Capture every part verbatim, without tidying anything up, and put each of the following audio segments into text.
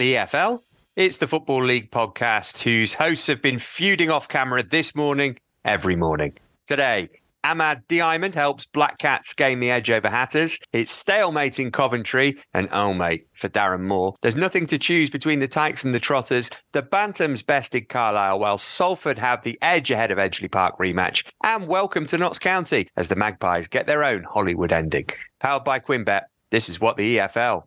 the E F L. It's the Football League podcast whose hosts have been feuding off camera this morning, every morning. Today, Ahmad Diamond helps Black Cats gain the edge over Hatters. It's stalemate in Coventry and oh mate for Darren Moore. There's nothing to choose between the Tykes and the Trotters. The Bantams bested Carlisle while Salford have the edge ahead of Edgeley Park rematch. And welcome to Notts County as the Magpies get their own Hollywood ending. Powered by Quinbet, this is What the E F L.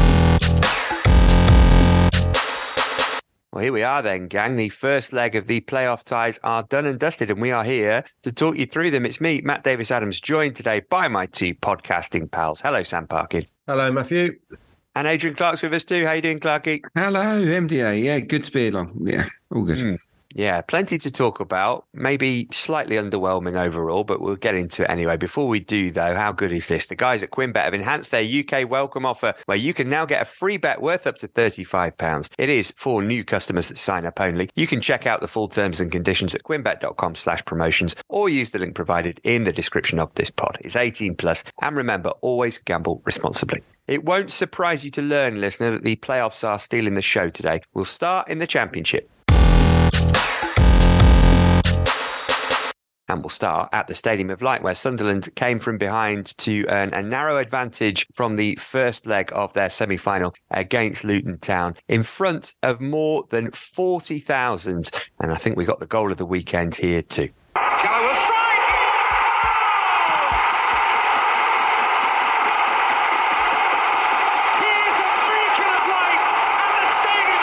Well, here we are then, gang. The first leg of the playoff ties are done and dusted, and we are here to talk you through them. It's me, Matt Davis-Adams, joined today by my two podcasting pals. Hello, Sam Parkin. Hello, Matthew. And Adrian Clark's with us too. How you doing, Clarky? Hello, M D A. Yeah, good to be along. Yeah, all good. Mm. Yeah, plenty to talk about. Maybe slightly underwhelming overall, but we'll get into it anyway. Before we do, though, how good is this? The guys at Quinbet have enhanced their U K welcome offer where you can now get a free bet worth up to thirty-five pounds. It is for new customers that sign up only. You can check out the full terms and conditions at quinbet.com slash promotions or use the link provided in the description of this pod. It's eighteen plus, and remember, always gamble responsibly. It won't surprise you to learn, listener, that the playoffs are stealing the show today. We'll start in the Championship. And we'll start at the Stadium of Light, where Sunderland came from behind to earn a narrow advantage from the first leg of their semi-final against Luton Town in front of more than forty thousand. And I think we got the goal of the weekend here too. Kelly will strike! Here's a beacon of light at the Stadium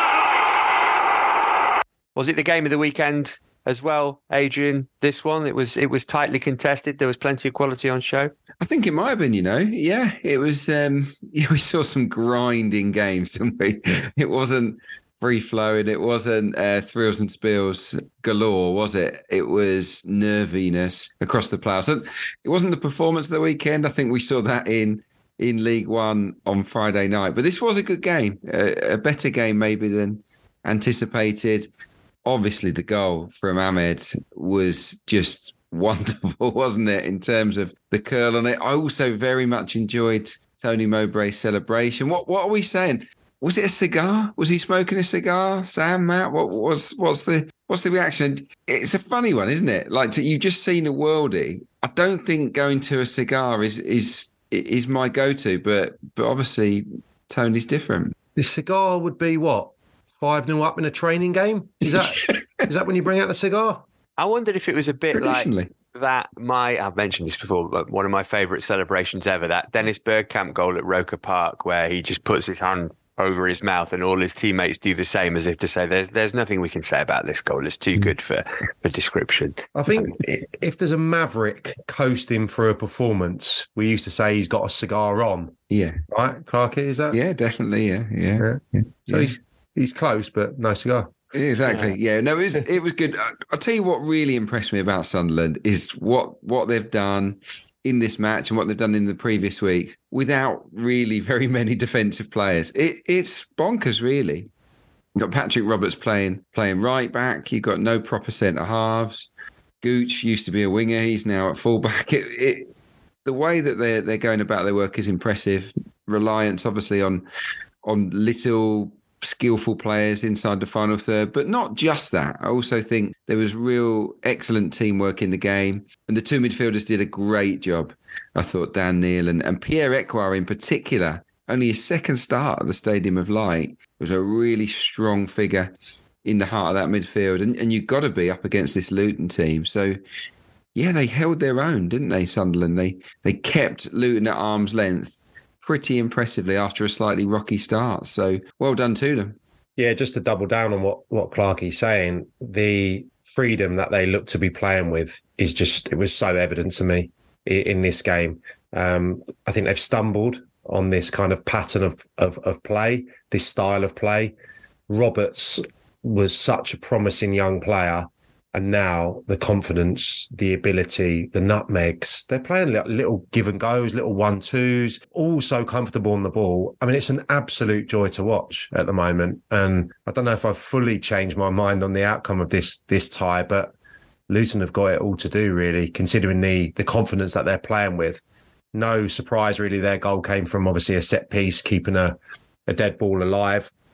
of Light! Was it the game of the weekend as well, Adrian? This one, it was it was tightly contested. There was plenty of quality on show. I think it might have been, you know. Yeah, it was. Um, yeah, we saw some grinding games, didn't we? It wasn't free flowing. It wasn't uh, thrills and spills galore, was it? It was nerviness across the plough. So it wasn't the performance of the weekend. I think we saw that in in League One on Friday night. But this was a good game, a, a better game maybe than anticipated. Obviously, the goal from Ahmed was just wonderful, wasn't it, in terms of the curl on it? I also very much enjoyed Tony Mowbray's celebration. What what are we saying? Was it a cigar? Was he smoking a cigar, Sam, Matt? What was what's the what's the reaction? It's a funny one, isn't it? Like to, you've just seen a worldie. I don't think going to a cigar is is is my go-to, but but obviously Tony's different. The cigar would be what? five nil up in a training game? Is that is that when you bring out the cigar? I wondered if it was a bit like that. My I've mentioned this before, but one of my favourite celebrations ever, that Dennis Bergkamp goal at Roker Park, where he just puts his hand over his mouth and all his teammates do the same, as if to say, there's, there's nothing we can say about this goal. It's too good for, for description. I think if there's a maverick coasting for a performance, we used to say he's got a cigar on. Yeah. Right, Clarky, is that? Yeah, definitely, yeah. Yeah. yeah. yeah. So yeah. he's He's close, but no cigar. Exactly. Yeah. yeah. No, it was it was good. I'll tell you what really impressed me about Sunderland is what what they've done in this match and what they've done in the previous week without really very many defensive players. It, it's bonkers, really. You've got Patrick Roberts playing playing right back. You've got no proper centre halves. Gooch used to be a winger. He's now at fullback. It, it, the way that they're they're going about their work is impressive. Reliance, obviously, on on little skillful players inside the final third, but not just that. I also think there was real excellent teamwork in the game, and the two midfielders did a great job. I thought Dan Neil and, and Pierre Ekwar in particular, only his second start at the Stadium of Light, was a really strong figure in the heart of that midfield, and, and you've got to be up against this Luton team. So yeah, they held their own, didn't they, Sunderland? They they kept Luton at arm's length pretty impressively after a slightly rocky start. So well done to them. Yeah, just to double down on what, what Clarky's saying, the freedom that they look to be playing with is just, it was so evident to me in, in this game. Um, I think they've stumbled on this kind of pattern of, of, of play, this style of play. Roberts was such a promising young player. And now the confidence, the ability, the nutmegs, they're playing little give and goes, little one-twos, all so comfortable on the ball. I mean, it's an absolute joy to watch at the moment. And I don't know if I've fully changed my mind on the outcome of this this tie, but Luton have got it all to do, really, considering the the confidence that they're playing with. No surprise, really, their goal came from obviously a set piece, keeping a, a dead ball alive.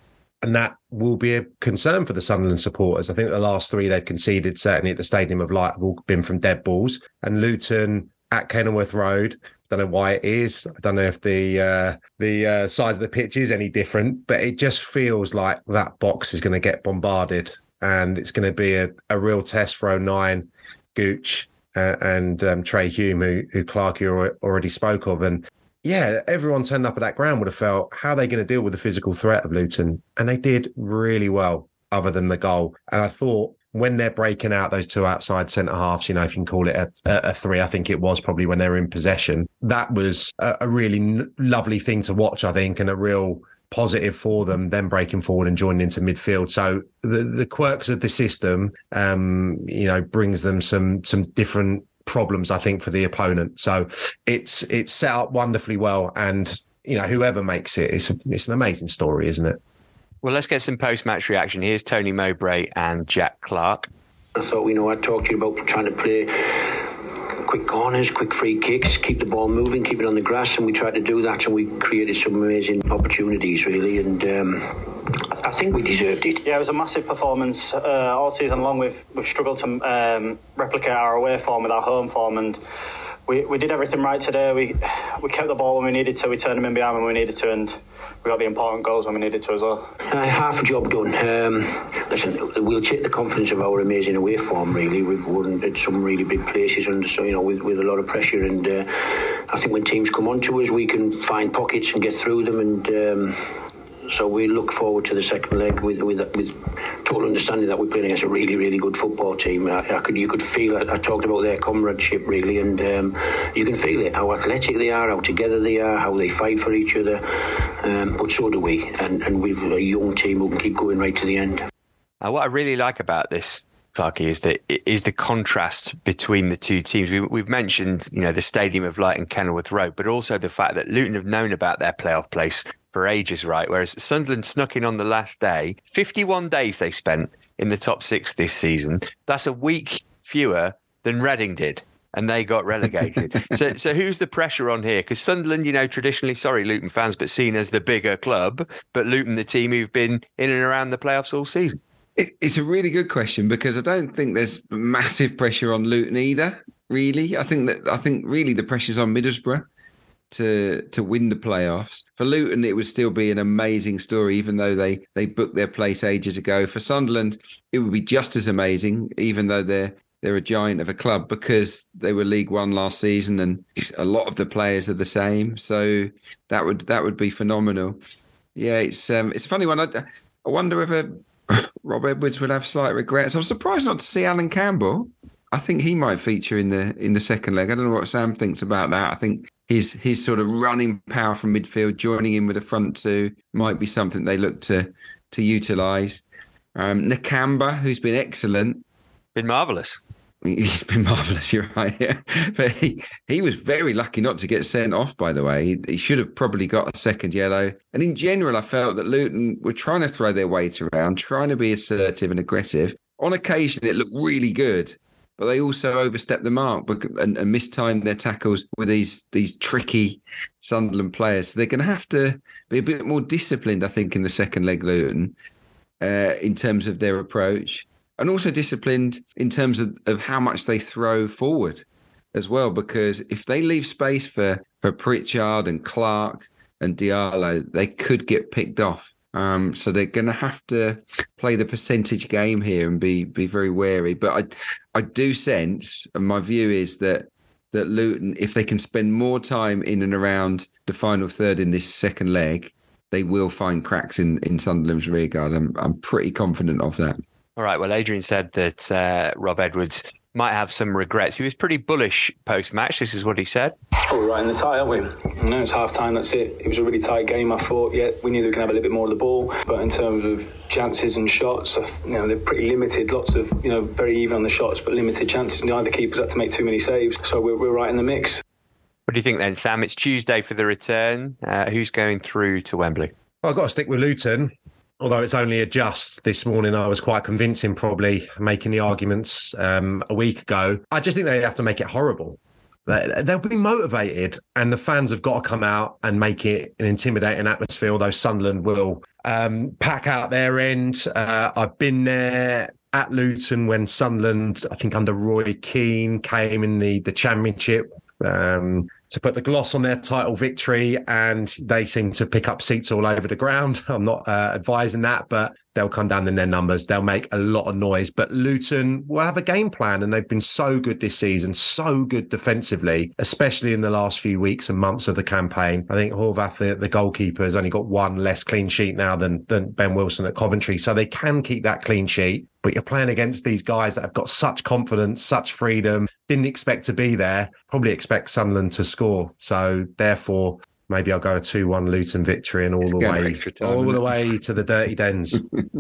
And that will be a concern for the Sunderland supporters. I think the last three they've conceded, certainly at the Stadium of Light, have all been from dead balls. And Luton at Kenilworth Road, I don't know why it is. I don't know if the uh, the uh, size of the pitch is any different, but it just feels like that box is going to get bombarded, and it's going to be a, a real test for oh nine, Gooch, uh, and um, Trey Hume, who, who Clarkey already spoke of. And yeah, everyone turned up at that ground would have felt, how are they going to deal with the physical threat of Luton? And they did really well, other than the goal. And I thought, when they're breaking out those two outside centre halves, you know, if you can call it a, a three, I think it was probably when they were in possession. That was a, a really n- lovely thing to watch, I think, and a real positive for them, them breaking forward and joining into midfield. So the, the quirks of the system, um, you know, brings them some some different problems, I think, for the opponent. So it's it's set up wonderfully well, and you know, whoever makes it, it's a, it's an amazing story, isn't it? Well, let's get some post-match reaction. Here's Tony Mowbray and Jack Clark. I thought, you know, I'd talk to you about trying to play quick corners, quick free kicks, keep the ball moving, keep it on the grass, and we tried to do that, and we created some amazing opportunities, really, and um, I think we deserved it. Yeah, it was a massive performance. Uh, all season long, we've we've struggled to um, replicate our away form with our home form, and we we did everything right today. We we kept the ball when we needed to, we turned them in behind when we needed to, and we got the important goals when we needed to as well. Uh, half a job done. Um, listen, we'll take the confidence of our amazing away form, really. We've won at some really big places and so, you know, with, with a lot of pressure. And uh, I think when teams come onto us, we can find pockets and get through them. And um, so we look forward to the second leg with with, with total understanding that we're playing against a really, really good football team. I, I could, you could feel it. I talked about their comradeship, really, and um, you can feel it, how athletic they are, how together they are, how they fight for each other. Um, but so do we, and, and we've a young team who can keep going right to the end. Uh, what I really like about this, Clarkey, is that is the contrast between the two teams. We, we've mentioned, you know, the Stadium of Light and Kenilworth Road, but also the fact that Luton have known about their playoff place for ages, right? Whereas Sunderland snuck in on the last day. fifty-one days they spent in the top six this season. That's a week fewer than Reading did, and they got relegated. so so who's the pressure on here? Because Sunderland, you know, traditionally, sorry, Luton fans, but seen as the bigger club, but Luton, the team who've been in and around the playoffs all season. It, it's a really good question, because I don't think there's massive pressure on Luton either, really. I think that I think really the pressure's on Middlesbrough to to win the playoffs. For Luton, it would still be an amazing story, even though they, they booked their place ages ago. For Sunderland, it would be just as amazing, even though they're they're a giant of a club, because they were League One last season and a lot of the players are the same. So that would that would be phenomenal. Yeah, it's um, it's a funny one. I, I wonder whether Rob Edwards would have slight regrets. I'm surprised not to see Alan Campbell. I think he might feature in the in the second leg. I don't know what Sam thinks about that. I think his his sort of running power from midfield, joining in with the front two, might be something they look to to utilise. Um, Nakamba, who's been excellent, been marvellous. He's been marvellous, you're right. Yeah. But he, he was very lucky not to get sent off, by the way. He, he should have probably got a second yellow. And in general, I felt that Luton were trying to throw their weight around, trying to be assertive and aggressive. On occasion, it looked really good, but they also overstepped the mark and, and mistimed their tackles with these these tricky Sunderland players. So they're going to have to be a bit more disciplined, I think, in the second leg, Luton, uh, in terms of their approach. And also disciplined in terms of, of how much they throw forward as well, because if they leave space for, for Pritchard and Clark and Diallo, they could get picked off. Um, so they're going to have to play the percentage game here and be be very wary. But I I do sense, and my view is that that Luton, if they can spend more time in and around the final third in this second leg, they will find cracks in, in Sunderland's rearguard. I'm I'm pretty confident of that. All right. Well, Adrian said that uh, Rob Edwards might have some regrets. He was pretty bullish post-match. This is what he said. Oh, we're right in the tie, aren't we? I know it's half-time, that's it. It was a really tight game, I thought. Yeah, we knew they were going to have a little bit more of the ball. But in terms of chances and shots, you know, they're pretty limited. Lots of, you know, very even on the shots, but limited chances. And neither keepers had to make too many saves. So we're, we're right in the mix. What do you think then, Sam? It's Tuesday for the return. Uh, who's going through to Wembley? Well, I've got to stick with Luton. Although it's only a just this morning, I was quite convincing, probably making the arguments um, a week ago. I just think they have to make it horrible. They'll be motivated, and the fans have got to come out and make it an intimidating atmosphere, although Sunderland will um, pack out their end. Uh, I've been there at Luton when Sunderland, I think under Roy Keane, came in the, the championship um, to put the gloss on their title victory, and they seem to pick up seats all over the ground. I'm not uh, advising that, but they'll come down in their numbers. They'll make a lot of noise. But Luton will have a game plan, and they've been so good this season, so good defensively, especially in the last few weeks and months of the campaign. I think Horvath, the, the goalkeeper, has only got one less clean sheet now than, than Ben Wilson at Coventry. So they can keep that clean sheet. But you're playing against these guys that have got such confidence, such freedom, didn't expect to be there, probably expect Sunderland to score. So therefore, maybe I'll go a two one Luton victory and all It's the going way extra time, all isn't the it? way to the dirty dens.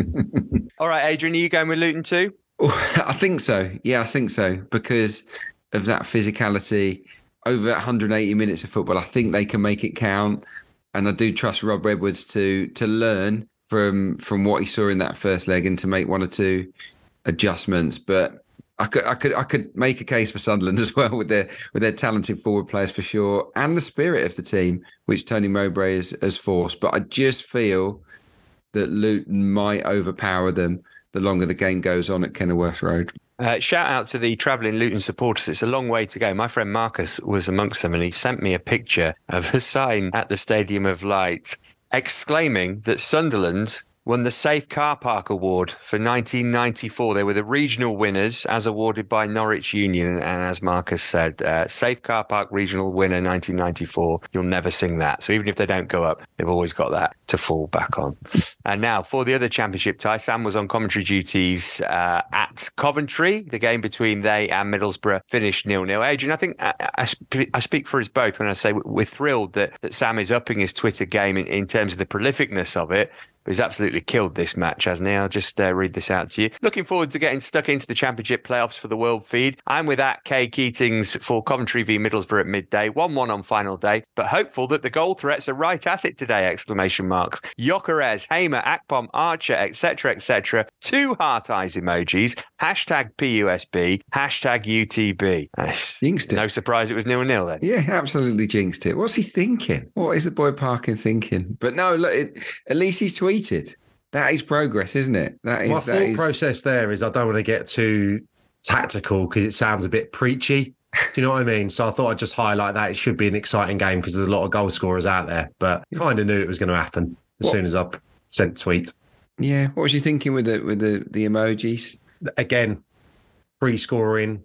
All right, Adrian, are you going with Luton too? Oh, I think so. Yeah, I think so. Because of that physicality, over one hundred eighty minutes of football, I think they can make it count. And I do trust Rob Edwards to to learn from from what he saw in that first leg and to make one or two adjustments. But I could I could I could make a case for Sunderland as well with their with their talented forward players for sure, and the spirit of the team, which Tony Mowbray has, has forced. But I just feel that Luton might overpower them the longer the game goes on at Kenilworth Road. Uh, shout out to the travelling Luton supporters. It's a long way to go. My friend Marcus was amongst them, and he sent me a picture of a sign at the Stadium of Light exclaiming that Sunderland won the Safe Car Park Award for nineteen ninety-four. They were the regional winners as awarded by Norwich Union. And as Marcus said, uh, Safe Car Park regional winner nineteen ninety-four. You'll never sing that. So even if they don't go up, they've always got that to fall back on. And now for the other championship tie, Sam was on commentary duties uh, at Coventry. The game between they and Middlesbrough finished nil nil. Adrian, I think I, I, sp- I speak for us both when I say we're thrilled that, that Sam is upping his Twitter game in, in terms of the prolificness of it. But he's absolutely killed this match, hasn't he? I'll just uh, read this out to you. Looking forward to getting stuck into the Championship playoffs for the World Feed. I'm with at Kay Keatings for Coventry v Middlesbrough at midday, one one on final day, but hopeful that the goal threats are right at it today, exclamation marks. Gyökeres, Hamer, Akpom, Archer, et cetera, et cetera. Two heart eyes emojis, hashtag P U S B, hashtag U T B. Jinxed it. No surprise it was nil nil then. Yeah, absolutely jinxed it. What's he thinking? What is the boy Parkin thinking? But no, look, it, at least he's tweeted. That is progress, isn't it? That is. My that thought is... process there is I don't want to get too tactical because it sounds a bit preachy. Do you know what I mean? So I thought I'd just highlight that. It should be an exciting game because there's a lot of goal scorers out there, but kind of knew it was going to happen as what? soon as I sent the tweet. Yeah. What was you thinking with the with the, the emojis? Again, free scoring,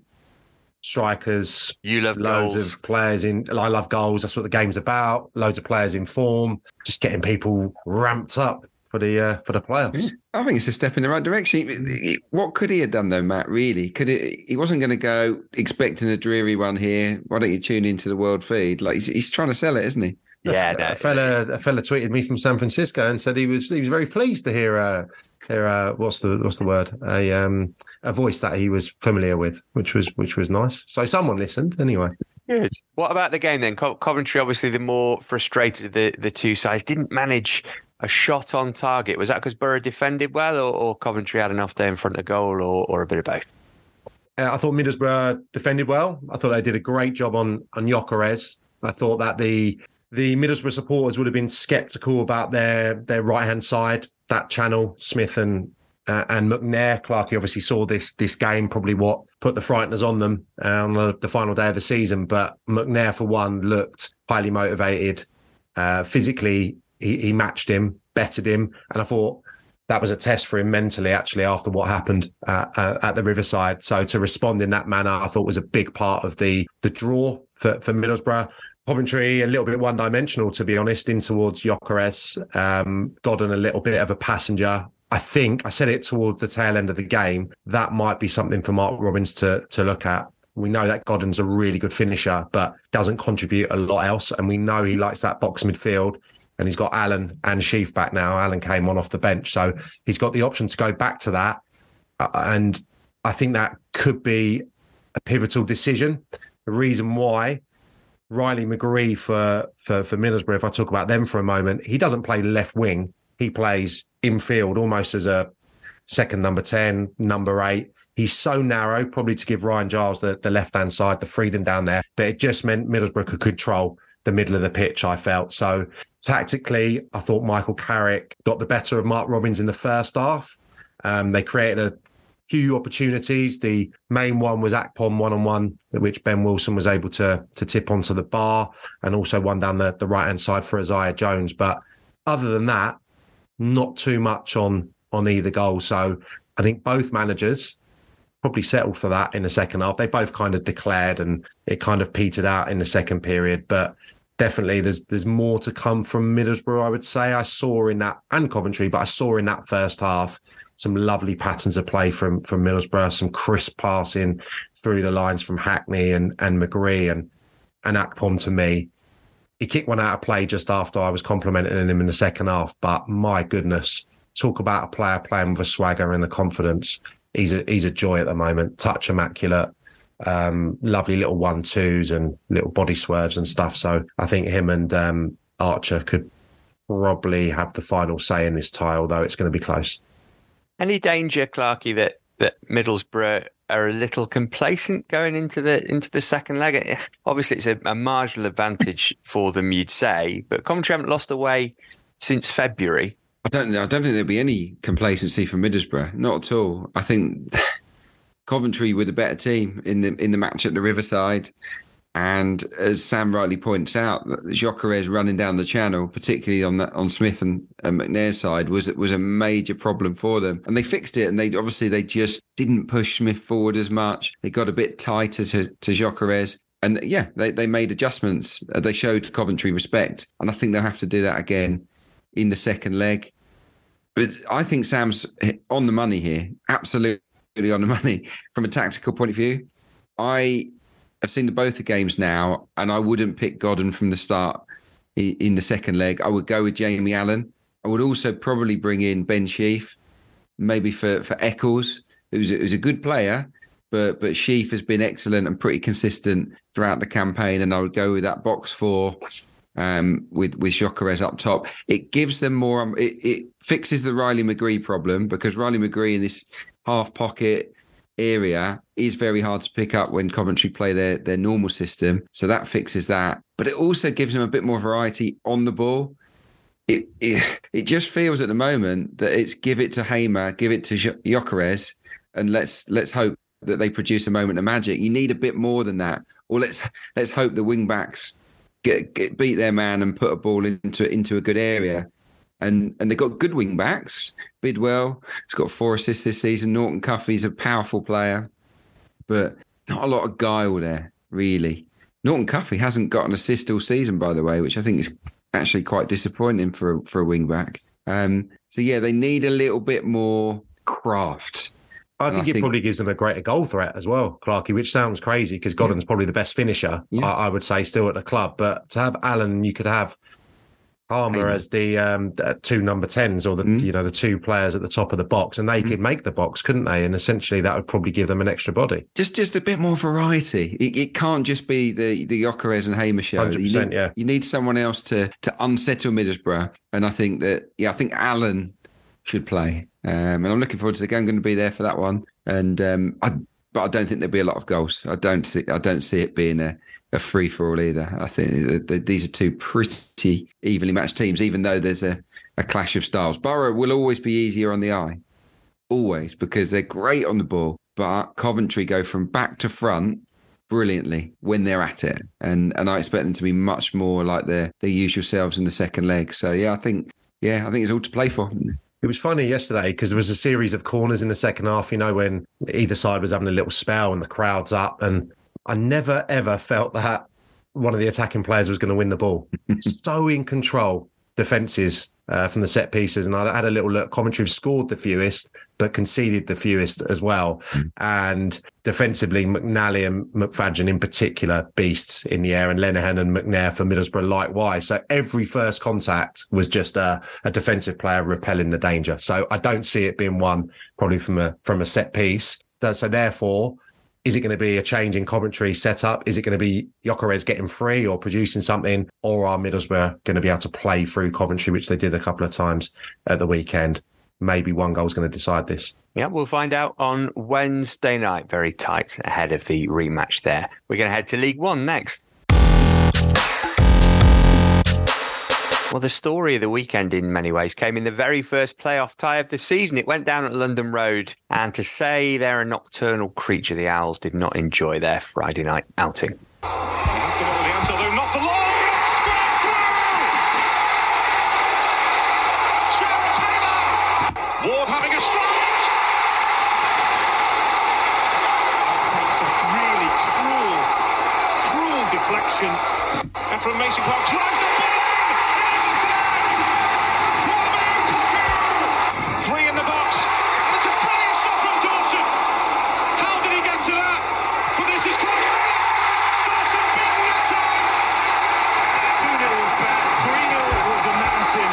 strikers. You love loads goals. of players in. I love goals. That's what the game's about. Loads of players in form. Just getting people ramped up for the uh, for the playoffs. Yeah, I think it's a step in the right direction. It- it- What could he have done though, Matt? Really, could it? He wasn't going to go expecting a dreary one here. Why don't you tune into the World Feed? Like he's, he's trying to sell it, isn't he? Yeah, a, no. a fella, a fella tweeted me from San Francisco and said he was he was very pleased to hear uh, hear uh, what's the what's the word a um a voice that he was familiar with, which was which was nice. So someone listened anyway. Good. What about the game then? Co- Coventry, obviously, the more frustrated of the, the two sides, didn't manage a shot on target. Was that because Borough defended well, or, or Coventry had enough day in front of goal, or, or a bit of both? Uh, I thought Middlesbrough defended well. I thought they did a great job on on Gyökeres. I thought that the the Middlesbrough supporters would have been sceptical about their their right hand side, that channel, Smith and uh, and McNair. Clarkey obviously saw this this game, probably what put the frighteners on them uh, on the, the final day of the season. But McNair, for one, looked highly motivated. Uh, physically, he, he matched him, bettered him, and I thought that was a test for him mentally, actually, after what happened uh, uh, at the Riverside. So to respond in that manner, I thought was a big part of the the draw for, for Middlesbrough. Coventry, a little bit one-dimensional, to be honest, in towards Gyökeres. Um, Godden, a little bit of a passenger. I think, I said it towards the tail end of the game, that might be something for Mark Robbins to to look at. We know that Godden's a really good finisher, but doesn't contribute a lot else. And we know he likes that box midfield. And he's got Allen and Sheaf back now. Allen came on off the bench. So he's got the option to go back to that. Uh, and I think that could be a pivotal decision. The reason why Riley McGree for, for, for Middlesbrough, if I talk about them for a moment, he doesn't play left wing. He plays infield almost as a second number ten, number eight. He's so narrow, probably to give Ryan Giles the, the left-hand side, the freedom down there. But it just meant Middlesbrough could control the middle of the pitch, I felt. So Tactically, I thought Michael Carrick got the better of Mark Robins in the first half. Um, they created a few opportunities. The main one was Akpom one-on-one, which Ben Wilson was able to to tip onto the bar, and also one down the, the right-hand side for Isaiah Jones. But other than that, not too much on, on either goal. So I think both managers probably settled for that in the second half. They both kind of declared, and it kind of petered out in the second period. But definitely there's there's more to come from Middlesbrough, I would say. I saw in that, and Coventry, but I saw in that first half some lovely patterns of play from from Middlesbrough, some crisp passing through the lines from Hackney and, and McGree and, and Akpom. To me, he kicked one out of play just after I was complimenting him in the second half. But my goodness, talk about a player playing with a swagger and a confidence. He's a, he's a joy at the moment, touch immaculate. Um, lovely little one-twos and little body swerves and stuff. So I think him and um, Archer could probably have the final say in this tie, although it's going to be close. Any danger, Clarkey, that, that Middlesbrough are a little complacent going into the into the second leg? Obviously, it's a, a marginal advantage for them, you'd say, but Coventry haven't lost away since February. I don't. I don't think there'll be any complacency from Middlesbrough. Not at all. I think Coventry were the better team in the in the match at the Riverside, and as Sam rightly points out, Gyökeres running down the channel, particularly on that on Smith and, and McNair's side, was was a major problem for them, and they fixed it. And they obviously they just didn't push Smith forward as much. They got a bit tighter to to Gyökeres. And yeah, they, they made adjustments. They showed Coventry respect, and I think they'll have to do that again in the second leg. But I think Sam's on the money here, absolutely on the money from a tactical point of view. I have seen the both the games now, and I wouldn't pick Godden from the start in the second leg. I would go with Jamie Allen. I would also probably bring in Ben Sheaf, maybe for, for Eccles, who's a, who's a good player, but but Sheaf has been excellent and pretty consistent throughout the campaign, and I would go with that box four. Um, with with Gyökeres up top, it gives them more. Um, it, it fixes the Riley McGree problem, because Riley McGree in this half pocket area is very hard to pick up when Coventry play their their normal system. So that fixes that, but it also gives them a bit more variety on the ball. It it, it just feels at the moment that it's give it to Hamer, give it to Gyökeres, and let's let's hope that they produce a moment of magic. You need a bit more than that, or let's let's hope the wing backs Get, get beat their man and put a ball into into a good area, and and they've got good wing backs. Bidwell has got four assists this season. Norton Cuffey's a powerful player, but not a lot of guile there really. Norton Cuffey hasn't got an assist all season, by the way, which I think is actually quite disappointing for for a wing back. Um, so yeah, they need a little bit more craft. I think I it think, probably gives them a greater goal threat as well, Clarkey, which sounds crazy because Godden's yeah. probably the best finisher, yeah. I, I would say, still at the club. But to have Allen, you could have Palmer Amen. as the, um, the two number tens, or the mm. you know the two players at the top of the box, and they mm. could make the box, couldn't they? And essentially, that would probably give them an extra body. Just just a bit more variety. It, it can't just be the the Gyökeres and Hamer show. one hundred percent, you need, yeah. You need someone else to to unsettle Middlesbrough, and I think that yeah, I think Allen should play. Um, and I'm looking forward to the game. I'm going to be there for that one. And um, I, but I don't think there'll be a lot of goals. I don't think I don't see it being a, a free for all either. I think that these are two pretty evenly matched teams, even though there's a, a clash of styles. Borough will always be easier on the eye, always, because they're great on the ball. But Coventry go from back to front brilliantly when they're at it, and and I expect them to be much more like their their usual selves in the second leg. So yeah, I think yeah, I think it's all to play for. It was funny yesterday because there was a series of corners in the second half, you know, when either side was having a little spell and the crowd's up. And I never, ever felt that one of the attacking players was going to win the ball. So in control, defences uh, from the set pieces. And I had a little look. Coventry have scored the fewest, but conceded the fewest as well. Mm. And defensively, McNally and McFadden in particular, beasts in the air, and Lenihan and McNair for Middlesbrough likewise. So every first contact was just a, a defensive player repelling the danger. So I don't see it being won probably from a from a set piece. So therefore, is it going to be a change in Coventry setup? Is it going to be Gyökeres getting free or producing something? Or are Middlesbrough going to be able to play through Coventry, which they did a couple of times at the weekend? Maybe one goal is going to decide this. Yeah, we'll find out on Wednesday night. Very tight ahead of the rematch there. We're going to head to League One next. Well, the story of the weekend in many ways came in the very first playoff tie of the season. It went down at London Road, and to say they're a nocturnal creature, the Owls did not enjoy their Friday night outing. Ward having a strike. Takes a really cruel, cruel deflection. And from Mason Clark drives the ball. Three in the box. And it's a brilliant stop from Dawson. How did he get to that? But this is close. Dawson beating that time. two nil was bad. three nil was a mountain.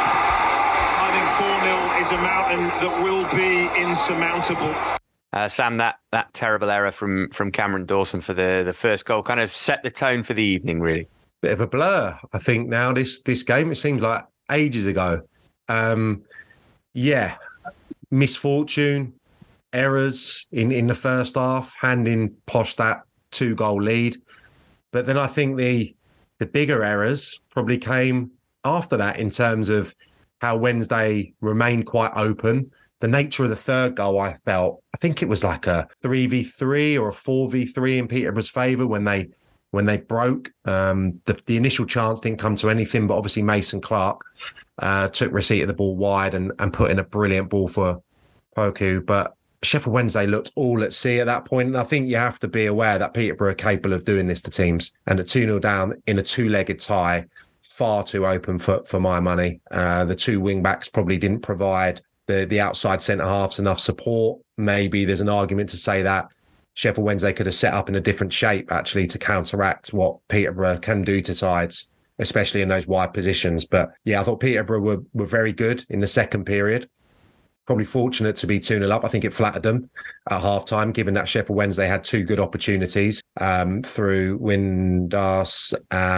I think four nil is a mountain that will be insurmountable. Uh, Sam, that that terrible error from from Cameron Dawson for the, the first goal kind of set the tone for the evening, really. Bit of a blur, I think, now, this this game. It seems like ages ago. Um, yeah, misfortune, errors in, in the first half, handing Posh that two-goal lead. But then I think the the bigger errors probably came after that in terms of how Wednesday remained quite open. The nature of the third goal, I felt, I think it was like a three v three or a four v three in Peterborough's favour when they when they broke. Um, the, the initial chance didn't come to anything, but obviously Mason Clark uh, took receipt of the ball wide and, and put in a brilliant ball for Poku. But Sheffield Wednesday looked all at sea at that point. And I think you have to be aware that Peterborough are capable of doing this to teams. And a two nil down in a two-legged tie, far too open for, for my money. Uh, the two wing-backs probably didn't provide the, the outside centre-halves enough support. Maybe there's an argument to say that Sheffield Wednesday could have set up in a different shape, actually, to counteract what Peterborough can do to sides, especially in those wide positions. But yeah, I thought Peterborough were, were very good in the second period. Probably fortunate to be two nil up. I think it flattered them at half-time, given that Sheffield Wednesday had two good opportunities um, through Windass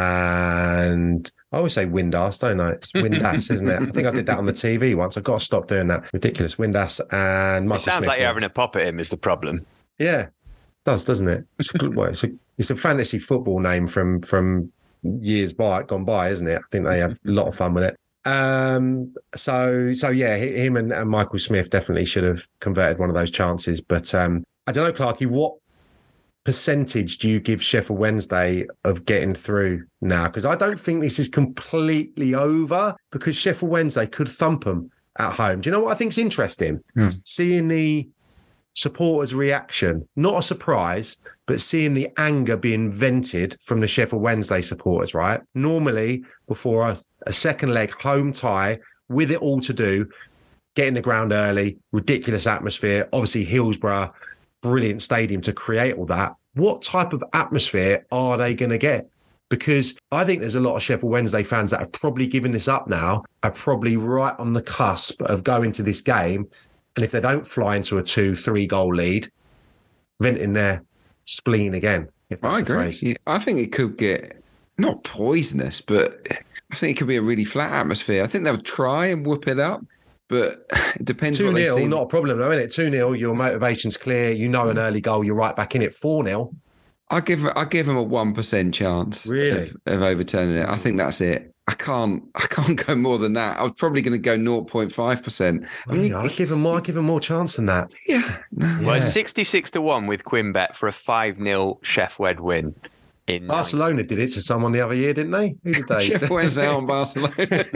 and... I always say Windass, don't I? It's Windass, isn't it? I think I did that on the T V once. I've got to stop doing that. Ridiculous. Windass and Michael It sounds Smith. like you're having a pop at him is the problem. Yeah, it does, doesn't it? It's a, well, it's a, it's a fantasy football name from, from years by, gone by, isn't it? I think they have a lot of fun with it. Um, so, so yeah, him and, and Michael Smith definitely should have converted one of those chances. But um, I don't know, Clarky, what percentage do you give Sheffield Wednesday of getting through now? Because I don't think this is completely over, because Sheffield Wednesday could thump them at home. Do you know what I think is interesting? Hmm. Seeing the supporters' reaction, not a surprise, but seeing the anger being vented from the Sheffield Wednesday supporters, right? Normally, before a, a second leg home tie, with it all to do, get in the ground early, ridiculous atmosphere, obviously Hillsborough, brilliant stadium to create all that. What type of atmosphere are they going to get? Because I think there's a lot of Sheffield Wednesday fans that have probably given this up now, are probably right on the cusp of going to this game. And if they don't fly into a two, three goal lead, venting their spleen again. If that's I agree. Yeah, I think it could get not poisonous, but I think it could be a really flat atmosphere. I think they'll try and whoop it up. But it depends two what they nil, see. Not a problem, though, isn't it? two nil, your motivation's clear. You know an early goal, you're right back in it. four nil. I give I give them a one percent chance really? of, of overturning it. I think that's it. I can't I can't go more than that. I was probably going to go zero point five percent. I mean, I give them more. I give them more chance than that. Yeah. No. Well, it's sixty-six to one with QuinnBet for a five nil Sheff Wed win. In Barcelona ninety. did it to someone the other year, didn't they? Who did they? Sheffield Wednesday on Barcelona.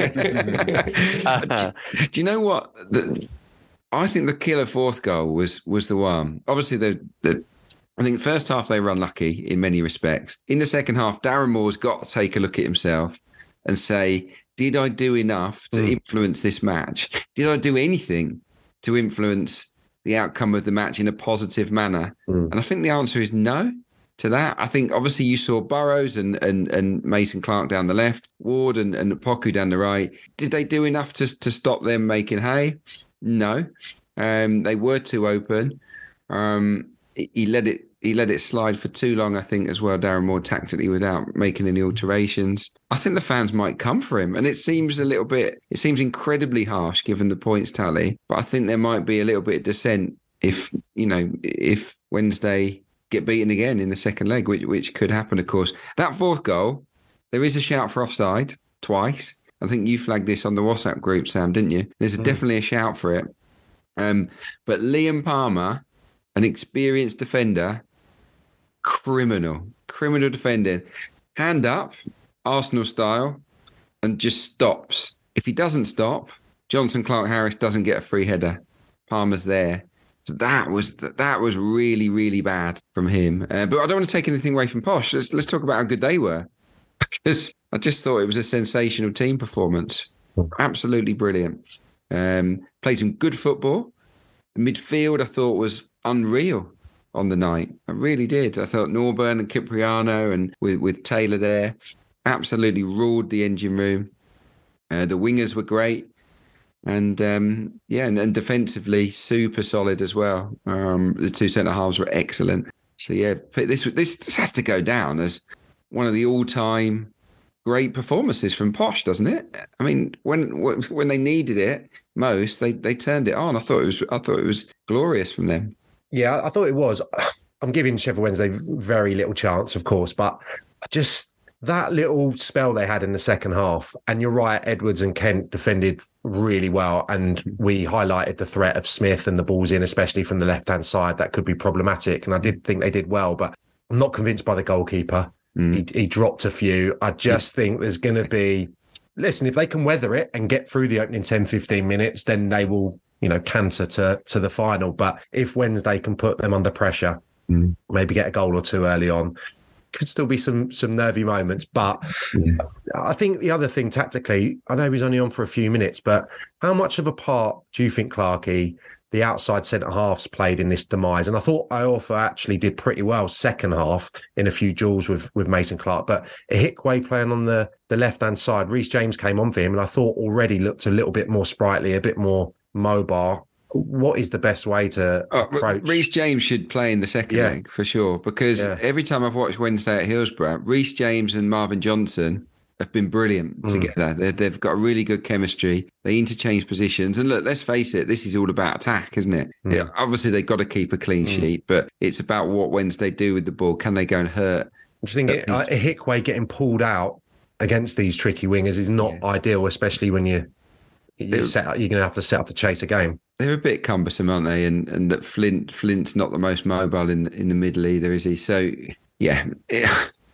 uh-huh. do, do you know what? The, I think the killer fourth goal was was the one. Obviously, the the I think first half they were unlucky in many respects. In the second half, Darren Moore's got to take a look at himself and say, did I do enough to mm. influence this match? Did I do anything to influence the outcome of the match in a positive manner? Mm. And I think the answer is no to that. I think obviously you saw Burrows and and, and Mason Clark down the left, Ward and, and Poku down the right. Did they do enough to, to stop them making hay? No. Um, they were too open. Um, he let it he let it slide for too long, I think, as well, Darren Moore, tactically, without making any alterations. I think the fans might come for him. And it seems a little bit, it seems incredibly harsh given the points tally. But I think there might be a little bit of dissent if, you know, if Wednesday get beaten again in the second leg, which which could happen, of course. That fourth goal, there is a shout for offside twice. I think you flagged this on the WhatsApp group, Sam, didn't you? There's a, mm. definitely a shout for it. Um, but Liam Palmer, an experienced defender, criminal, criminal defending, hand up, Arsenal style, and just stops. If he doesn't stop, Johnson Clark-Harris doesn't get a free header. Palmer's there. So that was that was really, really bad from him. Uh, but I don't want to take anything away from Posh. Let's, let's talk about how good they were. Because I just thought it was a sensational team performance. Absolutely brilliant. Um, played some good football. The midfield, I thought, was unreal on the night. I really did. I thought Norburn and Cipriano and with, with Taylor there absolutely ruled the engine room. Uh, the wingers were great. And um, yeah, and, and defensively, super solid as well. Um, the two centre halves were excellent. So yeah, this, this this has to go down as one of the all-time great performances from Posh, doesn't it? I mean, when when they needed it most, they they turned it on. I thought it was I thought it was glorious from them. Yeah, I thought it was. I'm giving Sheffield Wednesday very little chance, of course, but just that little spell they had in the second half, and you're right, Edwards and Kent defended really well, and we highlighted the threat of Smith and the balls in, especially from the left-hand side, that could be problematic, and I did think they did well, but I'm not convinced by the goalkeeper. Mm. He, he dropped a few. I just yeah. think there's going to be, listen, if they can weather it and get through the opening ten, fifteen minutes, then they will, you know, canter to, to the final. But if Wednesday can put them under pressure, mm. maybe get a goal or two early on, could still be some some nervy moments. But yeah. I think the other thing tactically, I know he was only on for a few minutes, but how much of a part do you think, Clarkey, the outside centre-halves played in this demise? And I thought Iorfa actually did pretty well second half in a few duels with, with Mason Clark. But Ihikwe playing on the, the left-hand side, Reece James came on for him, and I thought already looked a little bit more sprightly, a bit more mobile. What is the best way to oh, approach? Reece James should play in the second yeah. leg for sure, because yeah. every time I've watched Wednesday at Hillsborough, Reece James and Marvin Johnson have been brilliant mm. together. They've, they've got a really good chemistry. They interchange positions. And look, let's face it, this is all about attack, isn't it? Mm. Yeah, obviously, they've got to keep a clean mm. sheet, but it's about what Wednesday do with the ball. Can they go and hurt? I just think it, uh, Ihikwe getting pulled out against these tricky wingers is not yeah. ideal, especially when you, you set up, you're going to have to set up to chase a game. They're a bit cumbersome, aren't they? And and that Flint Flint's not the most mobile in in the middle either, is he? So, yeah. It,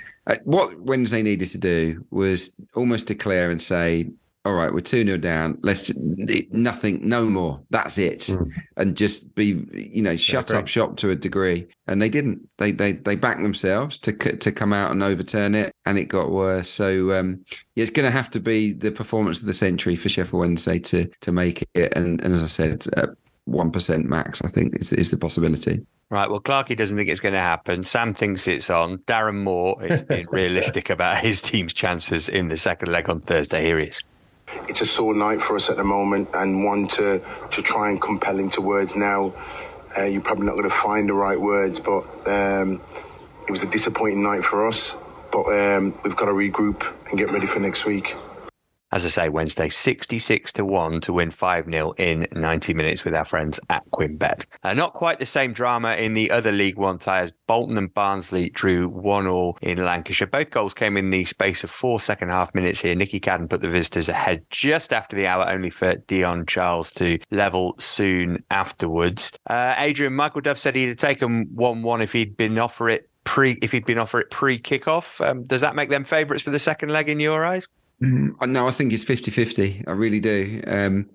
what Wednesday needed to do was almost declare and say, all right, we're two nil down. Let's just, nothing, no more. That's it. Mm. And just be, you know, shut yeah, up shop to a degree. And they didn't. They they they backed themselves to to come out and overturn it, and it got worse. So um, yeah, it's going to have to be the performance of the century for Sheffield Wednesday to to make it. And, and as I said, uh, one percent max, I think, is, is the possibility. Right, well, Clarkey doesn't think it's going to happen. Sam thinks it's on. Darren Moore is being realistic about his team's chances in the second leg on Thursday. Here he is. It's a sore night for us at the moment, and one to, to try and compel into words now. Uh, you're probably not going to find the right words, but um, it was a disappointing night for us. But um, we've got to regroup and get ready for next week. As I say, Wednesday, sixty-six to one to win five nil in ninety minutes with our friends at QuimBet. Uh, not quite the same drama in the other League One ties. Bolton and Barnsley drew one all in Lancashire. Both goals came in the space of four second half minutes here. Nicky Cadden put the visitors ahead just after the hour, only for Dion Charles to level soon afterwards. Uh, Adrian, Michael Duff said he'd have taken one one if he'd been offered it pre if he'd been offered it pre-kickoff. Um, does that make them favourites for the second leg in your eyes? Mm, no, I think it's fifty-fifty. I really do. Um,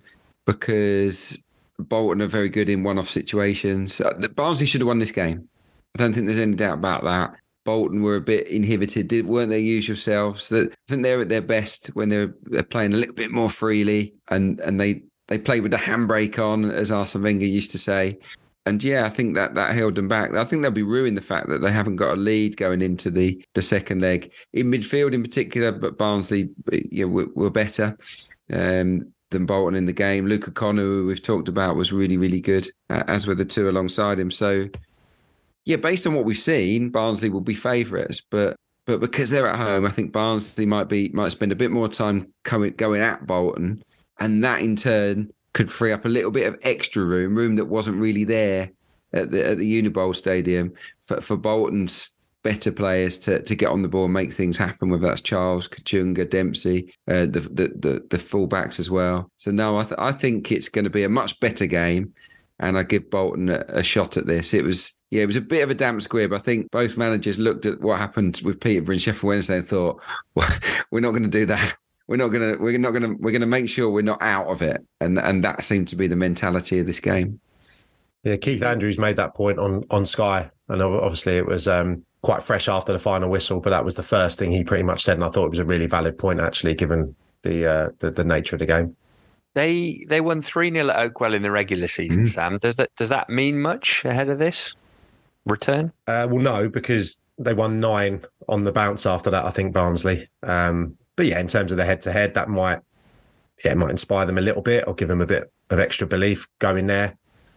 because Bolton are very good in one-off situations. Uh, Barnsley should have won this game. I don't think there's any doubt about that. Bolton were a bit inhibited, weren't their usual selves. I think they're at their best when they're, they're playing a little bit more freely, and, and they, they play with the handbrake on, as Arsene Wenger used to say. And yeah, I think that that held them back. I think they'll be ruined the fact that they haven't got a lead going into the, the second leg. In midfield in particular, but Barnsley you know, were, were better um, than Bolton in the game. Luca Connor, who we've talked about, was really, really good, uh, as were the two alongside him. So yeah, based on what we've seen, Barnsley will be favourites. But but because they're at home, I think Barnsley might be might spend a bit more time coming, going at Bolton. And that in turn could free up a little bit of extra room, room that wasn't really there at the at the Unibowl Stadium for, for Bolton's better players to to get on the ball and make things happen, whether that's Charles, Kachunga, Dempsey, uh, the, the the the fullbacks as well. So no, I th- I think it's going to be a much better game, and I give Bolton a, a shot at this. It was yeah, it was a bit of a damp squib. I think both managers looked at what happened with Peterborough and Sheffield Wednesday and thought, well, we're not going to do that. We're not going to we're not going to we're going to make sure we're not out of it, and and that seemed to be the mentality of this game. Yeah, Keith Andrews made that point on on Sky, and obviously it was um, quite fresh after the final whistle, but that was the first thing he pretty much said, and I thought it was a really valid point, actually, given the uh, the, the nature of the game. They they won three nil at Oakwell in the regular season, mm. Sam. Does that does that mean much ahead of this return? Uh, well, no, because they won nine on the bounce after that, I think, Barnsley. Um, but yeah, in terms of the head-to-head, that might yeah, it might inspire them a little bit or give them a bit of extra belief going there.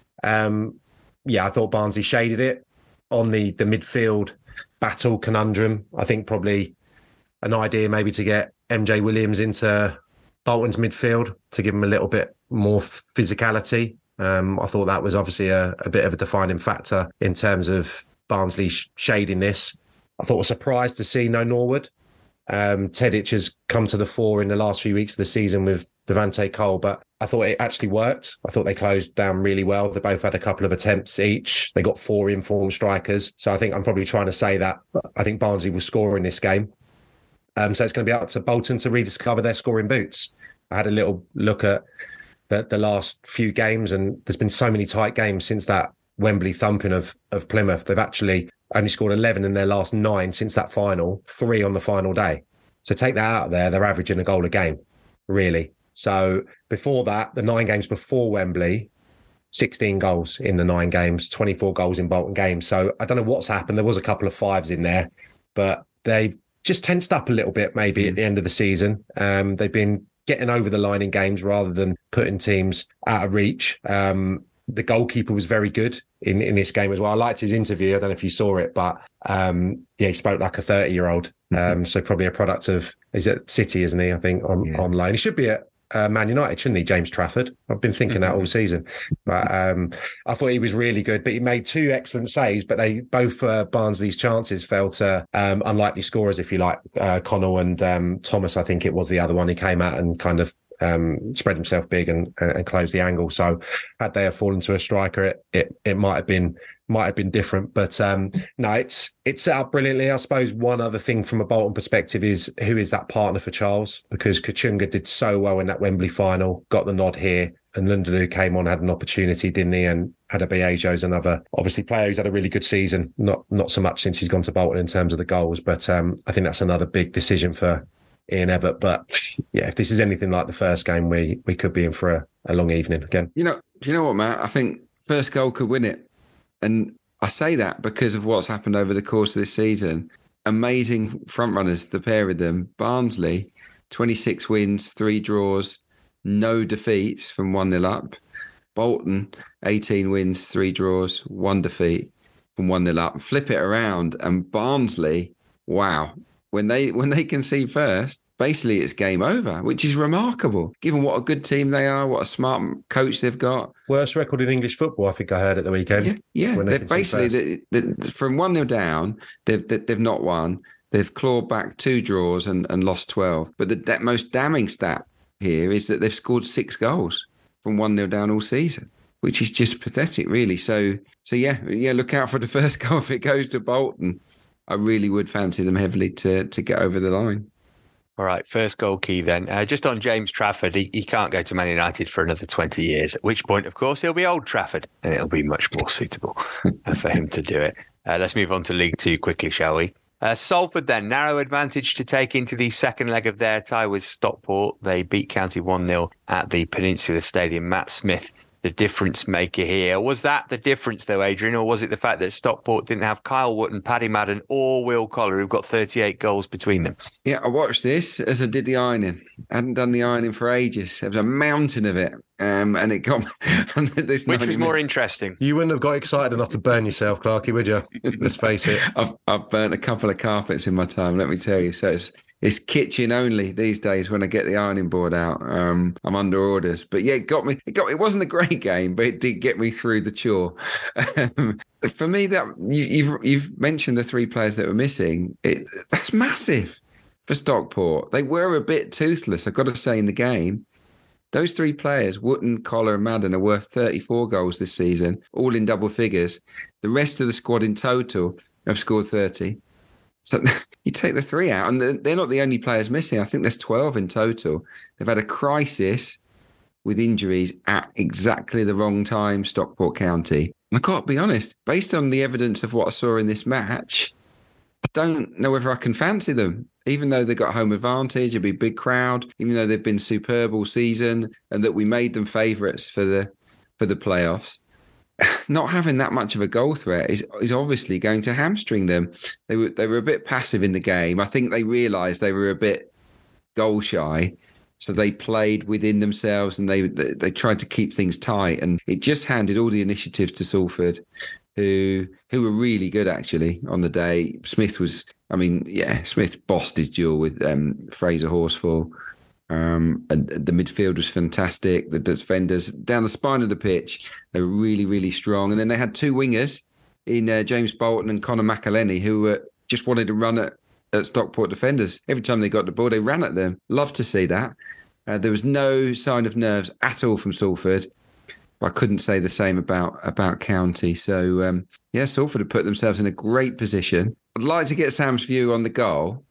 Um, yeah, I thought Barnsley shaded it on the, the midfield battle conundrum. I think probably an idea maybe to get M J Williams into Bolton's midfield to give him a little bit more physicality. Um, I thought that was obviously a, a bit of a defining factor in terms of Barnsley sh- shading this. I thought I was surprised to see no Norwood. Um, Tedic has come to the fore in the last few weeks of the season with Devante Cole, but I thought it actually worked. I thought they closed down really well. They both had a couple of attempts each. They got four informed strikers. So I think I'm probably trying to say that I think Barnsley will score in this game. Um, so it's going to be up to Bolton to rediscover their scoring boots. I had a little look at the, the last few games, and there's been so many tight games since that Wembley thumping of, of Plymouth. They've actually only scored eleven in their last nine since that final, three on the final day. So take that out of there, they're averaging a goal a game, really. So before that, the nine games before Wembley, sixteen goals in the nine games, twenty-four goals in Bolton games. So I don't know what's happened. There was a couple of fives in there, but they've just tensed up a little bit maybe mm. at the end of the season. Um, they've been getting over the line in games rather than putting teams out of reach. Um, the goalkeeper was very good in, in this game as well. I liked his interview. I don't know if you saw it, but um, yeah, he spoke like a thirty-year-old. Mm-hmm. Um, so probably a product of, is it City, isn't he, I think, on, yeah. on loan. He should be at uh, Man United, shouldn't he, James Trafford? I've been thinking mm-hmm. that all season. But um, I thought he was really good. But he made two excellent saves, but they both uh, Barnsley's chances fell to um, unlikely scorers, if you like. Uh, Connell and um, Thomas, I think it was the other one. He came out and kind of Um, spread himself big and, and closed the angle. So had they have fallen to a striker, it it, it might have been might have been different. But um, no, it's it's set up brilliantly. I suppose one other thing from a Bolton perspective is who is that partner for Charles? Because Kachunga did so well in that Wembley final, got the nod here, and Lundulu came on, had an opportunity, didn't he? And Adebayo's another obviously player who's had a really good season. Not not so much since he's gone to Bolton in terms of the goals, but um, I think that's another big decision for Ian Evatt. But yeah, if this is anything like the first game, we we could be in for a, a long evening again. You know, do you know what, Matt? I think first goal could win it. And I say that because of what's happened over the course of this season. Amazing front runners, the pair of them. Barnsley, twenty-six wins, three draws, no defeats from one nil up. Bolton, eighteen wins, three draws, one defeat from one nil up. Flip it around, and Barnsley, wow. When they when they concede first, basically it's game over, which is remarkable, given what a good team they are, what a smart coach they've got. Worst record in English football, I think I heard at the weekend. Yeah, yeah. They they've basically, the, the, from one nil down, they've they, they've not won. They've clawed back two draws and, and lost twelve. But the that most damning stat here is that they've scored six goals from one nil down all season, which is just pathetic, really. So, so yeah, yeah. Look out for the first goal if it goes to Bolton. I really would fancy them heavily to to get over the line. All right, first goal key then. Uh, just on James Trafford, he, he can't go to Man United for another twenty years, at which point, of course, he'll be Old Trafford, and it'll be much more suitable uh, for him to do it. Uh, let's move on to League Two quickly, shall we? Uh, Salford then, narrow advantage to take into the second leg of their tie with Stockport. They beat County one nil at the Peninsula Stadium. Matt Smith, the difference maker here. Was that the difference, though, Adrian, or was it the fact that Stockport didn't have Kyle Wootton, Paddy Madden, or Will Collar, who've got thirty-eight goals between them? Yeah, I watched this as I did the ironing. I hadn't done the ironing for ages. There was a mountain of it, um, and it got and this which was more interesting. You wouldn't have got excited enough to burn yourself, Clarky, would you? Let's face it. I've, I've burnt a couple of carpets in my time, let me tell you. So it's it's kitchen only these days when I get the ironing board out. Um, I'm under orders. But yeah, it got me. It got. It wasn't a great game, but it did get me through the chore. Um, for me, that you, you've you've mentioned the three players that were missing. It that's massive for Stockport. They were a bit toothless, I've got to say, in the game. Those three players, Wootton, Collar and Madden, are worth thirty-four goals this season, all in double figures. The rest of the squad in total have scored thirty. So you take the three out, and they're not the only players missing. I think there's twelve in total. They've had a crisis with injuries at exactly the wrong time, Stockport County. And I can't be honest, based on the evidence of what I saw in this match, I don't know whether I can fancy them. Even though they got home advantage, it'd be a big crowd, even though they've been superb all season and that we made them favourites for the for the playoffs. Not having that much of a goal threat is, is obviously going to hamstring them. They were they were a bit passive in the game. I think they realised they were a bit goal shy. So they played within themselves and they they tried to keep things tight. And it just handed all the initiative to Salford, who who were really good, actually, on the day. Smith was, I mean, yeah, Smith bossed his duel with um, Fraser Horsfall. Um, and the midfield was fantastic. The defenders down the spine of the pitch, they were really, really strong. And then they had two wingers in uh, James Bolton and Conor McElhenney, who uh, just wanted to run at, at Stockport defenders. Every time they got the ball, they ran at them. Love to see that. Uh, there was no sign of nerves at all from Salford. I couldn't say the same about, about County. So, um, yeah, Salford have put themselves in a great position. I'd like to get Sam's view on the goal.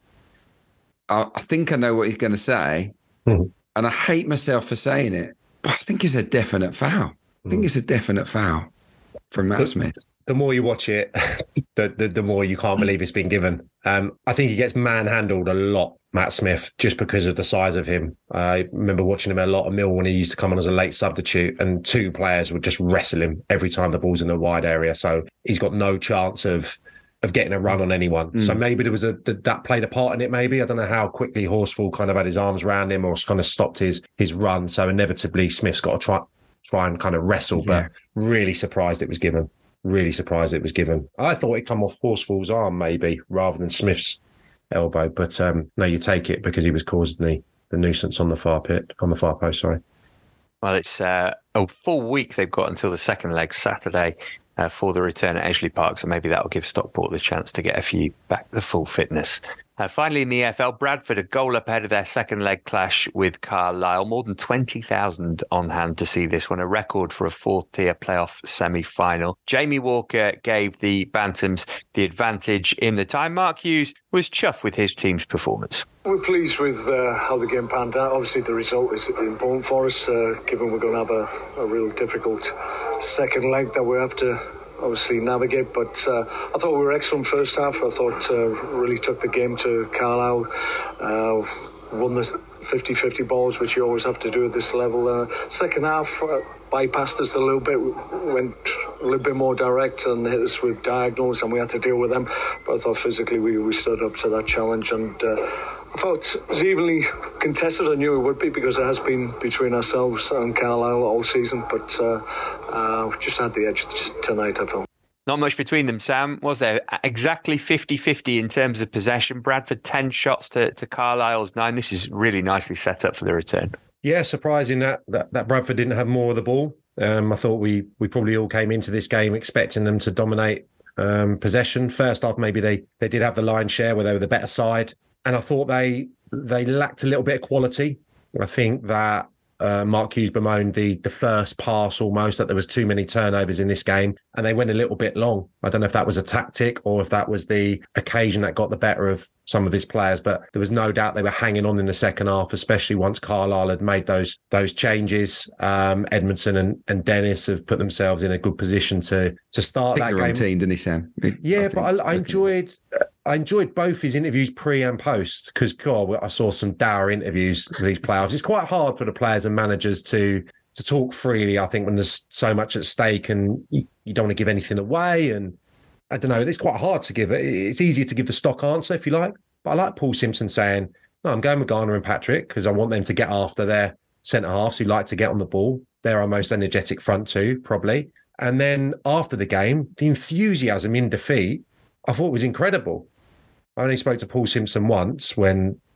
I, I think I know what he's going to say. Mm-hmm. And I hate myself for saying it, but I think it's a definite foul. I think mm. it's a definite foul from Matt the, Smith. The more you watch it, the, the the more you can't believe it's been given. Um, I think he gets manhandled a lot, Matt Smith, just because of the size of him. I remember watching him a lot at Mill when he used to come on as a late substitute, and two players would just wrestle him every time the ball's in a wide area. So he's got no chance of of getting a run on anyone. Mm. So maybe there was a that played a part in it. Maybe I don't know how quickly Horsfall kind of had his arms around him or kind of stopped his his run. So inevitably Smith's got to try try and kind of wrestle. Yeah. But really surprised it was given. Really surprised it was given. I thought it come off Horsfall's arm maybe rather than Smith's elbow. But um, no, you take it because he was causing the the nuisance on the far pit on the far post. Sorry. Well, it's uh, a full week they've got until the second leg Saturday. Uh, for the return at Edgeley Park, so maybe that will give Stockport the chance to get a few back to full fitness. Uh, finally, in the E F L, Bradford a goal up ahead of their second leg clash with Carlisle. More than twenty thousand on hand to see this one, a record for a fourth tier playoff semi-final. Jamie Walker gave the Bantams the advantage in the time. Mark Hughes was chuffed with his team's performance. We're pleased with uh, how the game panned out. Obviously, the result is important for us, uh, given we're going to have a, a real difficult second leg that we have to obviously navigate. But uh, I thought we were excellent first half. I thought uh, really took the game to Carlisle, uh, won the fifty-fifty balls, which you always have to do at this level. Uh, second half uh, bypassed us a little bit, went a little bit more direct and hit us with diagonals, and we had to deal with them. But I thought physically we, we stood up to that challenge, and uh, I thought it was evenly contested. I knew it would be because it has been between ourselves and Carlisle all season, but uh, uh, just had the edge tonight, I felt. Not much between them, Sam, was there? Exactly fifty-fifty in terms of possession. Bradford ten shots to, to Carlisle's nine. This is really nicely set up for the return. Yeah, surprising that that, that Bradford didn't have more of the ball. Um, I thought we we probably all came into this game expecting them to dominate um, possession. First half, maybe they they did have the lion's share where they were the better side. And I thought they they lacked a little bit of quality. I think that uh, Mark Hughes bemoaned the the first pass almost, that there was too many turnovers in this game and they went a little bit long. I don't know if that was a tactic or if that was the occasion that got the better of some of his players, but there was no doubt they were hanging on in the second half, especially once Carlisle had made those those changes. Um, Edmondson and, and Dennis have put themselves in a good position to to start that game. Team, didn't he, Sam? Yeah, I but I, I enjoyed... I enjoyed both his interviews pre and post because, God, I saw some dour interviews with these players. It's quite hard for the players and managers to to talk freely, I think, when there's so much at stake and you, you don't want to give anything away. And I don't know, it's quite hard to give it. It's easier to give the stock answer, if you like. But I like Paul Simpson saying, no, I'm going with Garner and Patrick because I want them to get after their centre-halves who like to get on the ball. They're our most energetic front two, probably. And then after the game, the enthusiasm in defeat, I thought was incredible. I only spoke to Paul Simpson once when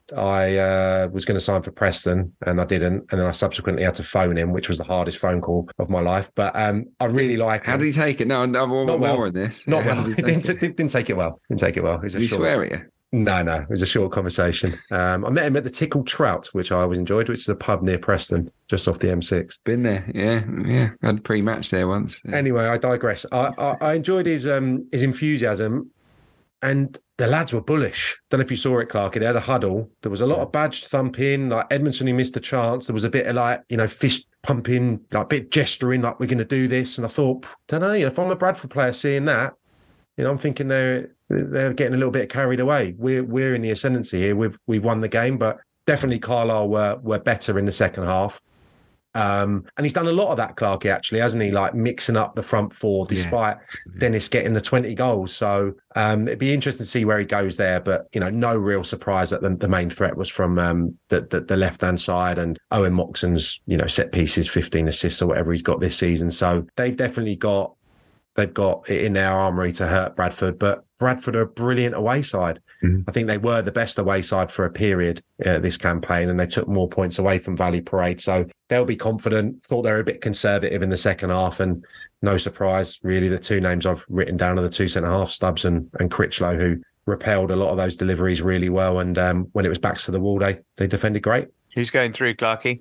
I uh, was going to sign for Preston and I didn't. And then I subsequently had to phone him, which was the hardest phone call of my life. But um, I really like How him. did he take it? No, no, more, Not more well. on this. Not How well. did He he take didn't, it? didn't take it well. Didn't take it well. It was a Did he short, swear at you? No, no. It was a short conversation. Um, I met him at the Tickle Trout, which I always enjoyed, which is a pub near Preston, just off the M six. Been there, yeah, yeah. I had a pre-match there once. Yeah. Anyway, I digress. I, I, I enjoyed his um, his enthusiasm, and the lads were bullish. Don't know if you saw it, Clark. They had a huddle. There was a lot of badge thumping. Like Edmondson, he missed a chance. There was a bit of like, you know, fist pumping, like a bit gesturing, like we're going to do this. And I thought, don't know, you know, if I'm a Bradford player seeing that, you know, I'm thinking they're they're getting a little bit carried away. We're we're in the ascendancy here. We've we won the game, but definitely Carlisle were were better in the second half. Um, and he's done a lot of that, Clarkey, actually, hasn't he? Like mixing up the front four, despite yeah. Dennis getting the twenty goals. So um, it'd be interesting to see where he goes there. But, you know, no real surprise that the, the main threat was from um, the, the, the left-hand side, and Owen Moxon's, you know, set pieces, fifteen assists or whatever he's got this season. So they've definitely got, they've got it in their armoury to hurt Bradford. But Bradford are a brilliant away side. Mm-hmm. I think they were the best away side for a period uh, this campaign, and they took more points away from Valley Parade. So they'll be confident. Thought they were a bit conservative in the second half, and no surprise, really. The two names I've written down are the two centre-half, Stubbs and, and Critchlow, who repelled a lot of those deliveries really well. And um, when it was backs to the wall, they, they defended great. Who's going through, Clarkey?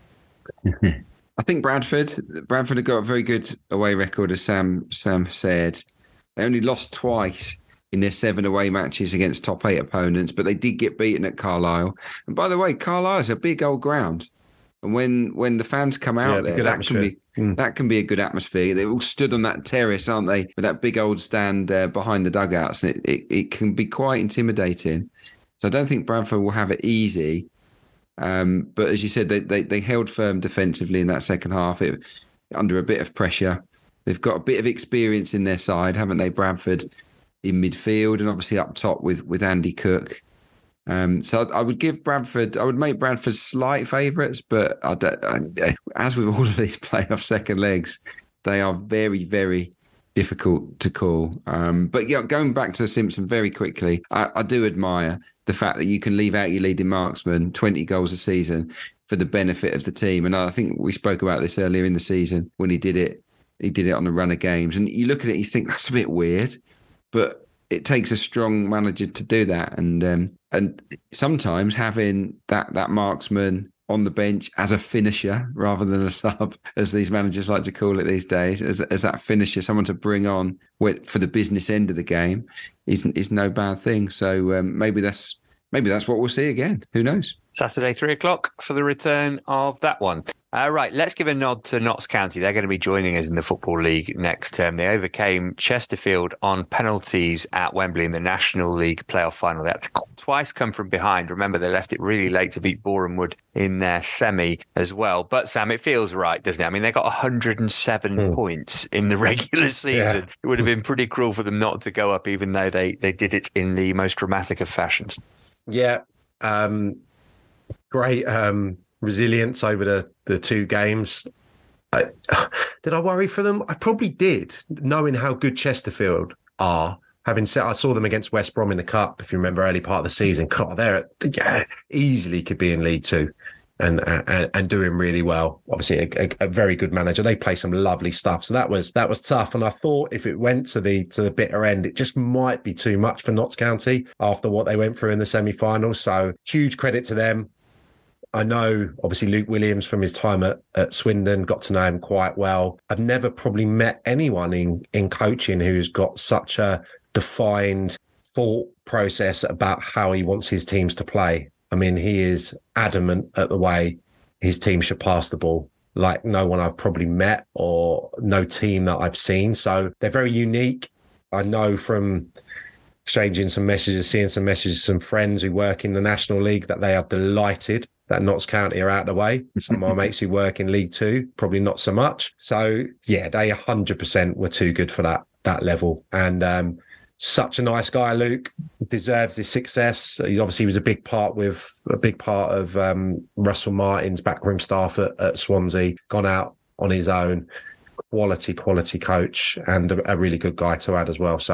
I think Bradford. Bradford have got a very good away record, as Sam Sam said. They only lost twice in their seven away matches against top eight opponents, but they did get beaten at Carlisle. And by the way, Carlisle is a big old ground. And when when the fans come out yeah, there, that can be mm. that can be a good atmosphere. They all stood on that terrace, aren't they, with that big old stand uh, behind the dugouts, and it, it, it can be quite intimidating. So I don't think Bradford will have it easy. Um, but as you said, they, they they held firm defensively in that second half, it, under a bit of pressure. They've got a bit of experience in their side, haven't they, Bradford, in midfield and obviously up top with, with Andy Cook. Um, so I would give Bradford, I would make Bradford slight favourites, but I don't, I, as with all of these playoff second legs, they are very, very difficult to call. Um, but yeah, going back to Simpson very quickly, I, I do admire the fact that you can leave out your leading marksman, twenty goals a season, for the benefit of the team. And I think we spoke about this earlier in the season when he did it. He did it on a run of games. And you look at it, you think that's a bit weird, but it takes a strong manager to do that. And um, and sometimes having that that marksman on the bench as a finisher rather than a sub, as these managers like to call it these days, as, as that finisher, someone to bring on for the business end of the game, is, is no bad thing. So um, maybe that's maybe that's what we'll see again. Who knows? Saturday, three o'clock for the return of that one. Uh, right, let's give a nod to Notts County. They're going to be joining us in the Football League next term. They overcame Chesterfield on penalties at Wembley in the National League playoff final. They had to twice come from behind. Remember, they left it really late to beat Boreham Wood in their semi as well. But, Sam, it feels right, doesn't it? I mean, they got one hundred seven mm. points in the regular season. Yeah. It would have been pretty cruel for them not to go up, even though they, they did it in the most dramatic of fashions. Yeah, um, great um, resilience over the, the two games. I, did I worry for them? I probably did, knowing how good Chesterfield are. Having said, I saw them against West Brom in the Cup, if you remember, early part of the season. God, they're yeah, easily could be in League Two and and, and doing really well. Obviously, a, a, a very good manager. They play some lovely stuff. So that was that was tough. And I thought if it went to the to the bitter end, it just might be too much for Notts County after what they went through in the semi-finals. So huge credit to them. I know, obviously, Luke Williams from his time at, at Swindon, got to know him quite well. I've never probably met anyone in, in coaching who's got such a defined thought process about how he wants his teams to play. I mean, he is adamant at the way his team should pass the ball, like no one I've probably met or no team that I've seen. So they're very unique. I know from exchanging some messages, seeing some messages, some friends who work in the National League, that they are delighted that Notts County are out of the way. Some of my mates who work in League Two, probably not so much. So yeah, they one hundred percent were too good for that that level. And um, such a nice guy, Luke, deserves this success. He's obviously was a big part with a big part of um, Russell Martin's backroom staff at, at Swansea. Gone out on his own, quality, quality coach, and a, a really good guy to add as well. So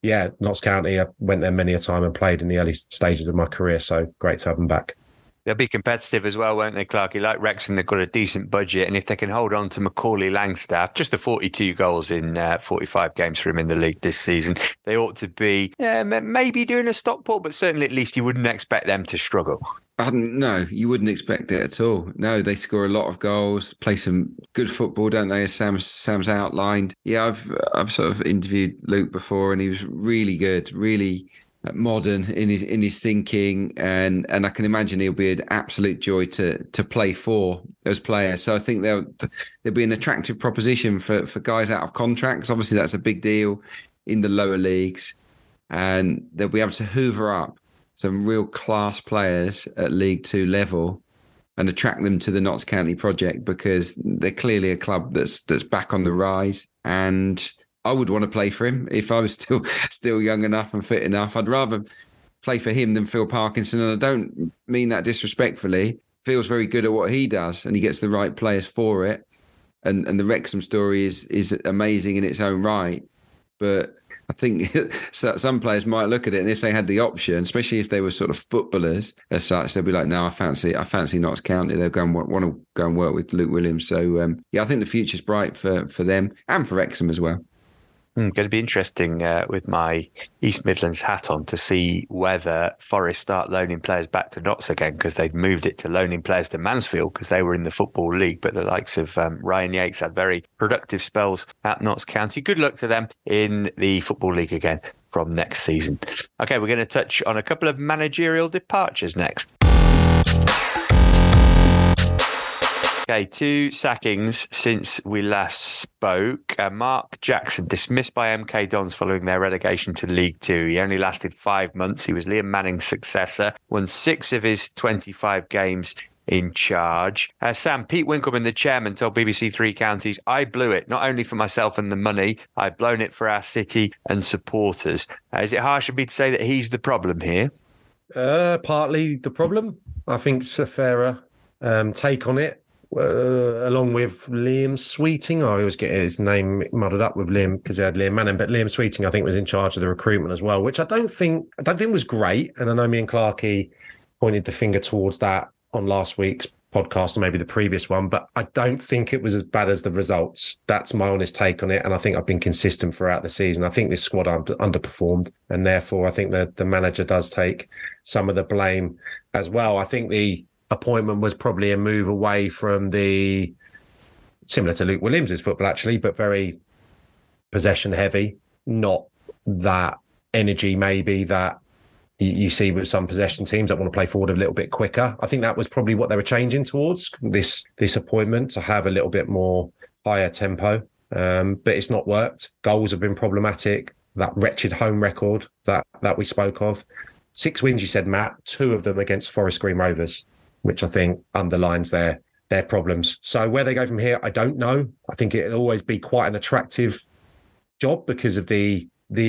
yeah, Notts County, I went there many a time and played in the early stages of my career. So great to have them back. They'll be competitive as well, won't they, Clarky? Like Wrexham, they've got a decent budget. And if they can hold on to Macaulay Langstaff, just the forty-two goals in uh, forty-five games for him in the league this season, they ought to be yeah, maybe doing a Stockport, but certainly at least you wouldn't expect them to struggle. Um, no, you wouldn't expect it at all. No, they score a lot of goals, play some good football, don't they? As Sam's, Sam's outlined. Yeah, I've I've sort of interviewed Luke before, and he was really good, really modern in his in his thinking, and and I can imagine he'll be an absolute joy to to play for as players. So I think there'll there'll be an attractive proposition for for guys out of contracts. Obviously, that's a big deal in the lower leagues, and they'll be able to hoover up some real class players at League Two level and attract them to the Notts County project, because they're clearly a club that's that's back on the rise. And I would want to play for him if I was still still young enough and fit enough. I'd rather play for him than Phil Parkinson, and I don't mean that disrespectfully. Phil's very good at what he does, and he gets the right players for it. And and the Wrexham story is is amazing in its own right, but I think some players might look at it, and if they had the option, especially if they were sort of footballers as such, they'd be like, "No, I fancy, I fancy Notts County." They'll go and want, want to go and work with Luke Williams. So um, yeah, I think the future's bright for for them and for Wrexham as well. Mm, going to be interesting uh, with my East Midlands hat on to see whether Forest start loaning players back to Notts again, because they'd moved it to loaning players to Mansfield because they were in the Football League. But the likes of um, Ryan Yates had very productive spells at Notts County. Good luck to them in the Football League again from next season. Okay, we're going to touch on a couple of managerial departures next. Okay, two sackings since we last spoke. Uh, Mark Jackson dismissed by M K Dons following their relegation to League Two. He only lasted five months. He was Liam Manning's successor, won six of his twenty-five games in charge. Uh, Sam, Pete Winkleman, the chairman, told B B C Three Counties, "I blew it, not only for myself and the money, I've blown it for our city and supporters." Uh, is it harsh of me to say that he's the problem here? Uh, partly the problem. I think it's a fairer um, take on it. Uh, along with Liam Sweeting. I always get his name muddled up with Liam because he had Liam Manning, but Liam Sweeting, I think, was in charge of the recruitment as well, which I don't think I don't think was great. And I know me and Clarkey pointed the finger towards that on last week's podcast, or maybe the previous one, but I don't think it was as bad as the results. That's my honest take on it, and I think I've been consistent throughout the season. I think this squad under, underperformed, and therefore I think that the manager does take some of the blame as well. I think the appointment was probably a move away from the, similar to Luke Williams' football actually, but very possession heavy, not that energy maybe that you, you see with some possession teams that want to play forward a little bit quicker. I think that was probably what they were changing towards, this this appointment, to have a little bit more higher tempo, um, but it's not worked. Goals have been problematic. That wretched home record that that we spoke of, six wins you said, Matt, two of them against Forest Green Rovers, which I think underlines their their problems. So where they go from here, I don't know. I think it'll always be quite an attractive job because of the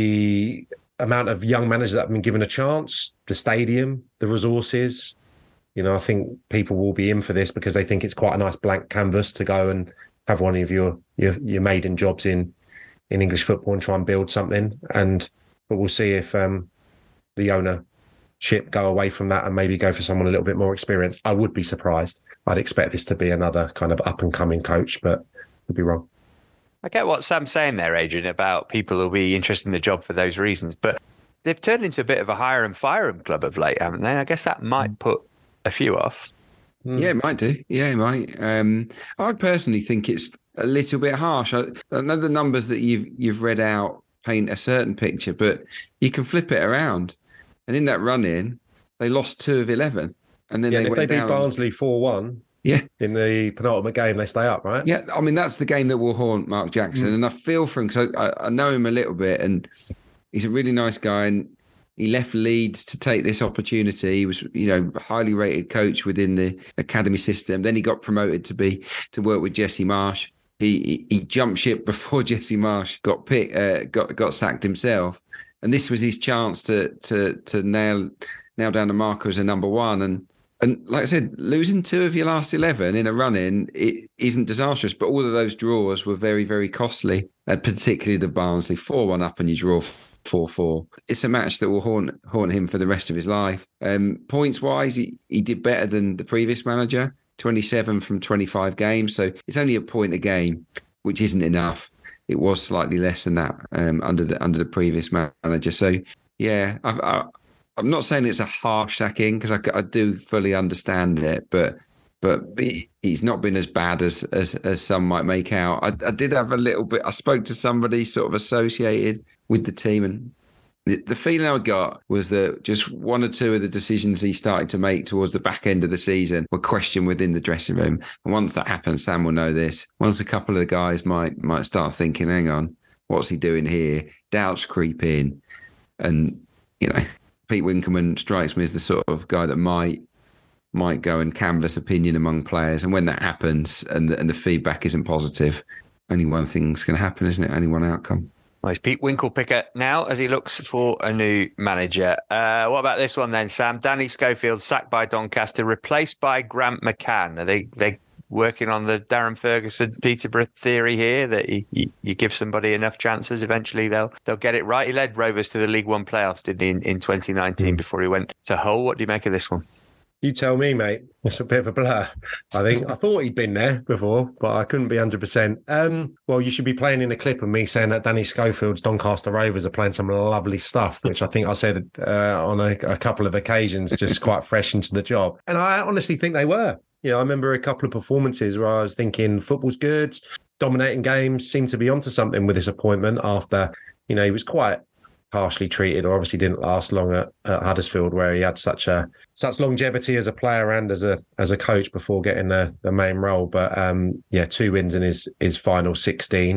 the amount of young managers that have been given a chance, the stadium, the resources. You know, I think people will be in for this because they think it's quite a nice blank canvas to go and have one of your your, your maiden jobs in in English football and try and build something. And but we'll see if um, the owner ship go away from that and maybe go for someone a little bit more experienced. I would be surprised. I'd expect this to be another kind of up and coming coach, but I'd be wrong. I get what Sam's saying there, Adrian, about people who'll be interested in the job for those reasons, but they've turned into a bit of a hire and fire 'em club of late, haven't they? I guess that might put a few off. Mm. Yeah, it might do. Yeah, it might. Um, I personally think it's a little bit harsh. I, I know the numbers that you've you've read out paint a certain picture, but you can flip it around. And in that run-in, they lost two of eleven. And then yeah, they if went they beat down. Barnsley four one yeah. in the penultimate game, they stay up, right? Yeah, I mean, that's the game that will haunt Mark Jackson. Mm. And I feel for him because I, I know him a little bit, and he's a really nice guy. And he left Leeds to take this opportunity. He was, you know, a highly rated coach within the academy system. Then he got promoted to be to work with Jesse Marsh. He he, he jumped ship before Jesse Marsh got picked, uh, got got sacked himself. And this was his chance to to to nail nail down the marker as a number one. And and like I said, losing two of your last eleven in a run-in, it isn't disastrous. But all of those draws were very, very costly. and particularly the Barnsley four one up and you draw four four. It's a match that will haunt haunt him for the rest of his life. Um, points wise, he, he did better than the previous manager, twenty-seven from twenty-five games. So it's only a point a game, which isn't enough. It was slightly less than that um, under the under the previous manager. So yeah, I, I, I'm not saying it's a harsh sacking because I, I do fully understand it, but but he's not been as bad as as, as some might make out. I, I did have a little bit. I spoke to somebody sort of associated with the team, and the, the feeling I got was that just one or two of the decisions he started to make towards the back end of the season were questioned within the dressing room. And once that happens, Sam will know this. Once a couple of the guys might might start thinking, "Hang on, what's he doing here?" Doubts creep in, and you know, Pete Winkelman strikes me as the sort of guy that might. might go and canvass opinion among players. And when that happens and the, and the feedback isn't positive, only one thing's going to happen, isn't it? Only one outcome. Well, it's Pete Winklepicker now as he looks for a new manager. Uh, what about this one then, Sam? Danny Schofield sacked by Doncaster, replaced by Grant McCann. Are they they working on the Darren Ferguson Peterborough theory here that you, you, you give somebody enough chances, eventually they'll they'll get it right? He led Rovers to the League One playoffs, didn't he, in, in twenty nineteen mm. before he went to Hull. What do you make of this one? You tell me, mate. It's a bit of a blur, I think. I thought he'd been there before, but I couldn't be one hundred percent. Um, well, you should be playing in a clip of me saying that Danny Schofield's Doncaster Rovers are playing some lovely stuff, which I think I said uh, on a, a couple of occasions, just quite fresh into the job. And I honestly think they were. You know, I remember a couple of performances where I was thinking football's good, dominating games, seemed to be onto something with this appointment after, you know, he was quite harshly treated, or obviously didn't last long at, at Huddersfield, where he had such a such longevity as a player and as a as a coach before getting the, the main role. But um, yeah, two wins in his his final sixteen.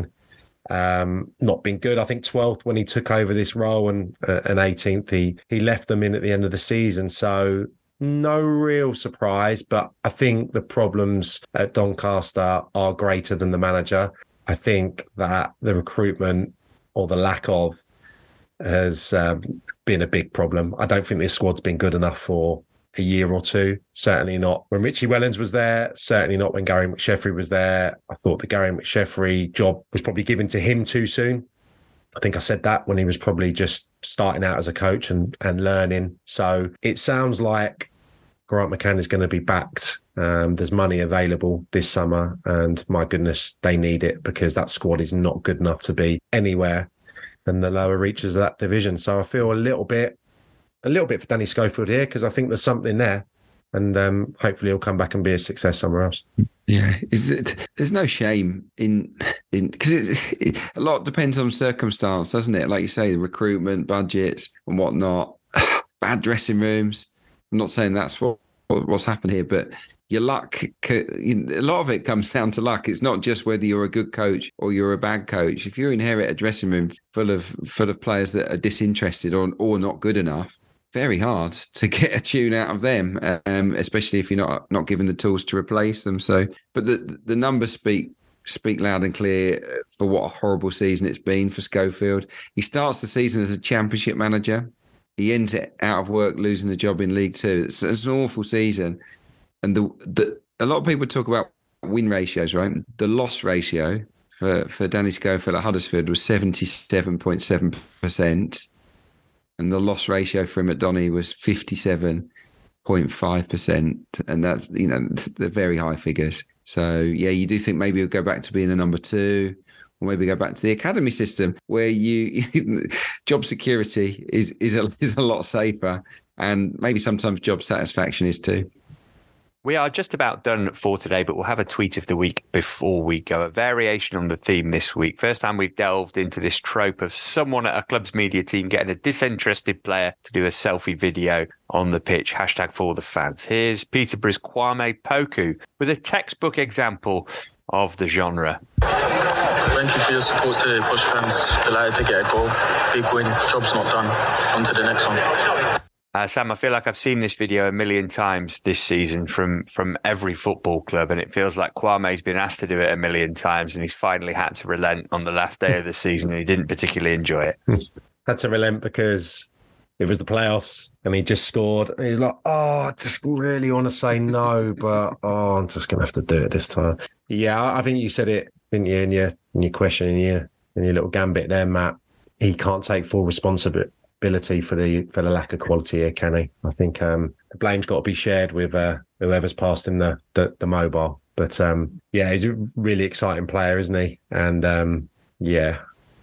Um, not been good. I think twelfth when he took over this role, and uh, and eighteenth he he left them in at the end of the season. So no real surprise. But I think the problems at Doncaster are greater than the manager. I think that the recruitment, or the lack of, has um, been a big problem. I don't think this squad's been good enough for a year or two. Certainly not when Richie Wellens was there. Certainly not when Gary McSheffrey was there. I thought the Gary McSheffrey job was probably given to him too soon. I think I said that when he was probably just starting out as a coach and, and learning. So it sounds like Grant McCann is going to be backed. Um, there's money available this summer, and my goodness, they need it, because that squad is not good enough to be anywhere than the lower reaches of that division. So I feel a little bit, a little bit for Danny Schofield here, because I think there's something there, and um, hopefully he'll come back and be a success somewhere else. Yeah, is it? There's no shame in in because it, it, a lot depends on circumstance, doesn't it? Like you say, the recruitment, budgets, and whatnot. Bad dressing rooms. I'm not saying that's what what's happened here, but your luck, a lot of it comes down to luck. It's not just whether you're a good coach or you're a bad coach. If you inherit a dressing room full of full of players that are disinterested or or not good enough, very hard to get a tune out of them, um, especially if you're not not given the tools to replace them. So, but the the numbers speak speak loud and clear for what a horrible season it's been for Schofield. He starts the season as a Championship manager. He ends it out of work, losing the job in League Two. It's, it's an awful season. And the, the a lot of people talk about win ratios, right? The loss ratio for, for Danny Schofield at Huddersfield was seventy-seven point seven percent. And the loss ratio for him at Donny was fifty-seven point five percent. And that's, you know, they're very high figures. So, yeah, you do think maybe he'll go back to being a number two, or maybe go back to the academy system where you job security is is a, is a lot safer, and maybe sometimes job satisfaction is too. We are just about done for today, but we'll have a tweet of the week before we go. A variation on the theme this week. First time we've delved into this trope of someone at a club's media team getting a disinterested player to do a selfie video on the pitch. Hashtag for the fans. Here's Peterborough's Kwame Poku with a textbook example of the genre. Thank you for your support today, Bush fans. Delighted to get a goal. Big win. Job's not done. On to the next one. Uh, Sam, I feel like I've seen this video a million times this season from, from every football club, and it feels like Kwame's been asked to do it a million times, and he's finally had to relent on the last day of the season, and he didn't particularly enjoy it. Had to relent because it was the playoffs, and he just scored. And he's like, oh, I just really want to say no, but oh, I'm just going to have to do it this time. Yeah, I think you said it, didn't you, in your, in your question, in your, and your little gambit there, Matt, he can't take full responsibility for the for the lack of quality here, can he? I think um, the blame's got to be shared with uh, whoever's passed him the the, the mobile. But um, yeah, he's a really exciting player, isn't he? And um, yeah,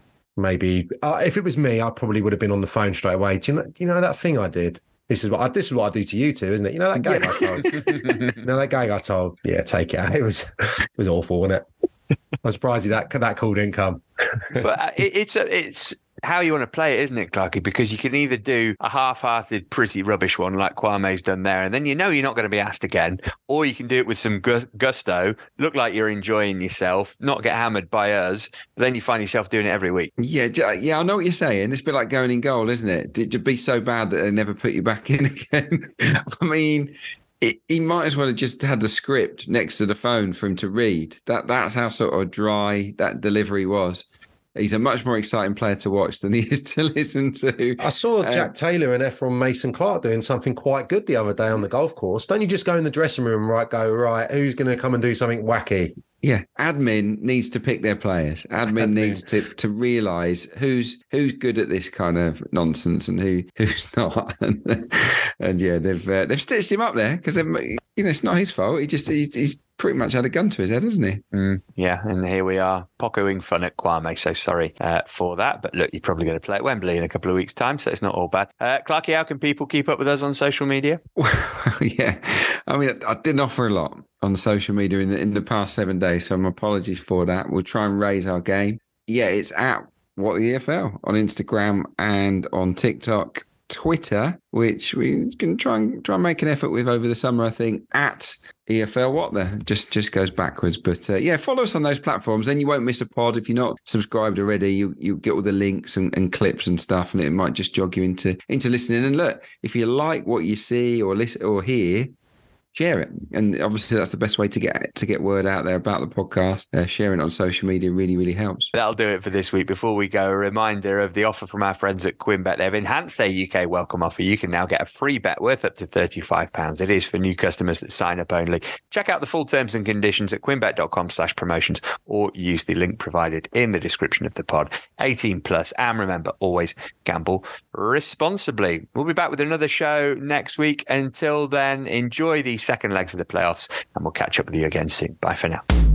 maybe uh, if it was me, I probably would have been on the phone straight away. Do you know? Do you know that thing I did? This is what I, this is what I do to you two, isn't it? You know that gag yeah. I told. You know that gag I told. Yeah, take it out. It was it was awful, wasn't it? I'm surprised that that call didn't come. But uh, it, it's a, it's how you want to play it, isn't it, Clarky? Because you can either do a half-hearted, pretty rubbish one like Kwame's done there, and then you know you're not going to be asked again, or you can do it with some gu- gusto, look like you're enjoying yourself, not get hammered by us, but then you find yourself doing it every week. Yeah, yeah, I know what you're saying. It's a bit like going in goal, isn't it? To be so bad that they never put you back in again. I mean, it, he might as well have just had the script next to the phone for him to read. That That's how sort of dry that delivery was. He's a much more exciting player to watch than he is to listen to. I saw um, Jack Taylor and Ephraim Mason-Clark doing something quite good the other day on the golf course. Don't you just go in the dressing room and right, go, right, who's going to come and do something wacky? Yeah, admin needs to pick their players. Admin, admin. needs to, to realise who's who's good at this kind of nonsense and who who's not. and, and yeah, they've uh, they've stitched him up there because you know it's not his fault. He just he's, he's pretty much had a gun to his head, hasn't he? Mm, yeah, and here we are, pocoing fun at Kwame. So sorry uh, for that, but look, you're probably going to play at Wembley in a couple of weeks' time, so it's not all bad. Uh, Clarky, how can people keep up with us on social media? yeah, I mean, I didn't offer a lot on social media in the in the past seven days, so my apologies for that. We'll try and raise our game. Yeah, it's at What the E F L on Instagram and on TikTok, Twitter, which we can try and try and make an effort with over the summer. I think at E F L What the just just goes backwards, but uh, yeah, follow us on those platforms. Then you won't miss a pod. If you're not subscribed already, you you get all the links and, and clips and stuff, and it might just jog you into into listening. And look, if you like what you see or listen or hear, share it. And obviously that's the best way to get to get word out there about the podcast. Uh, sharing it on social media really, really helps. That'll do it for this week. Before we go, a reminder of the offer from our friends at QuinnBet. They've enhanced their U K welcome offer. You can now get a free bet worth up to thirty-five pounds. It is for new customers that sign up only. Check out the full terms and conditions at quinnbet.com slash promotions or use the link provided in the description of the pod. eighteen plus. And remember, always gamble responsibly. We'll be back with another show next week. Until then, enjoy the second legs of the playoffs, and we'll catch up with you again soon. Bye for now.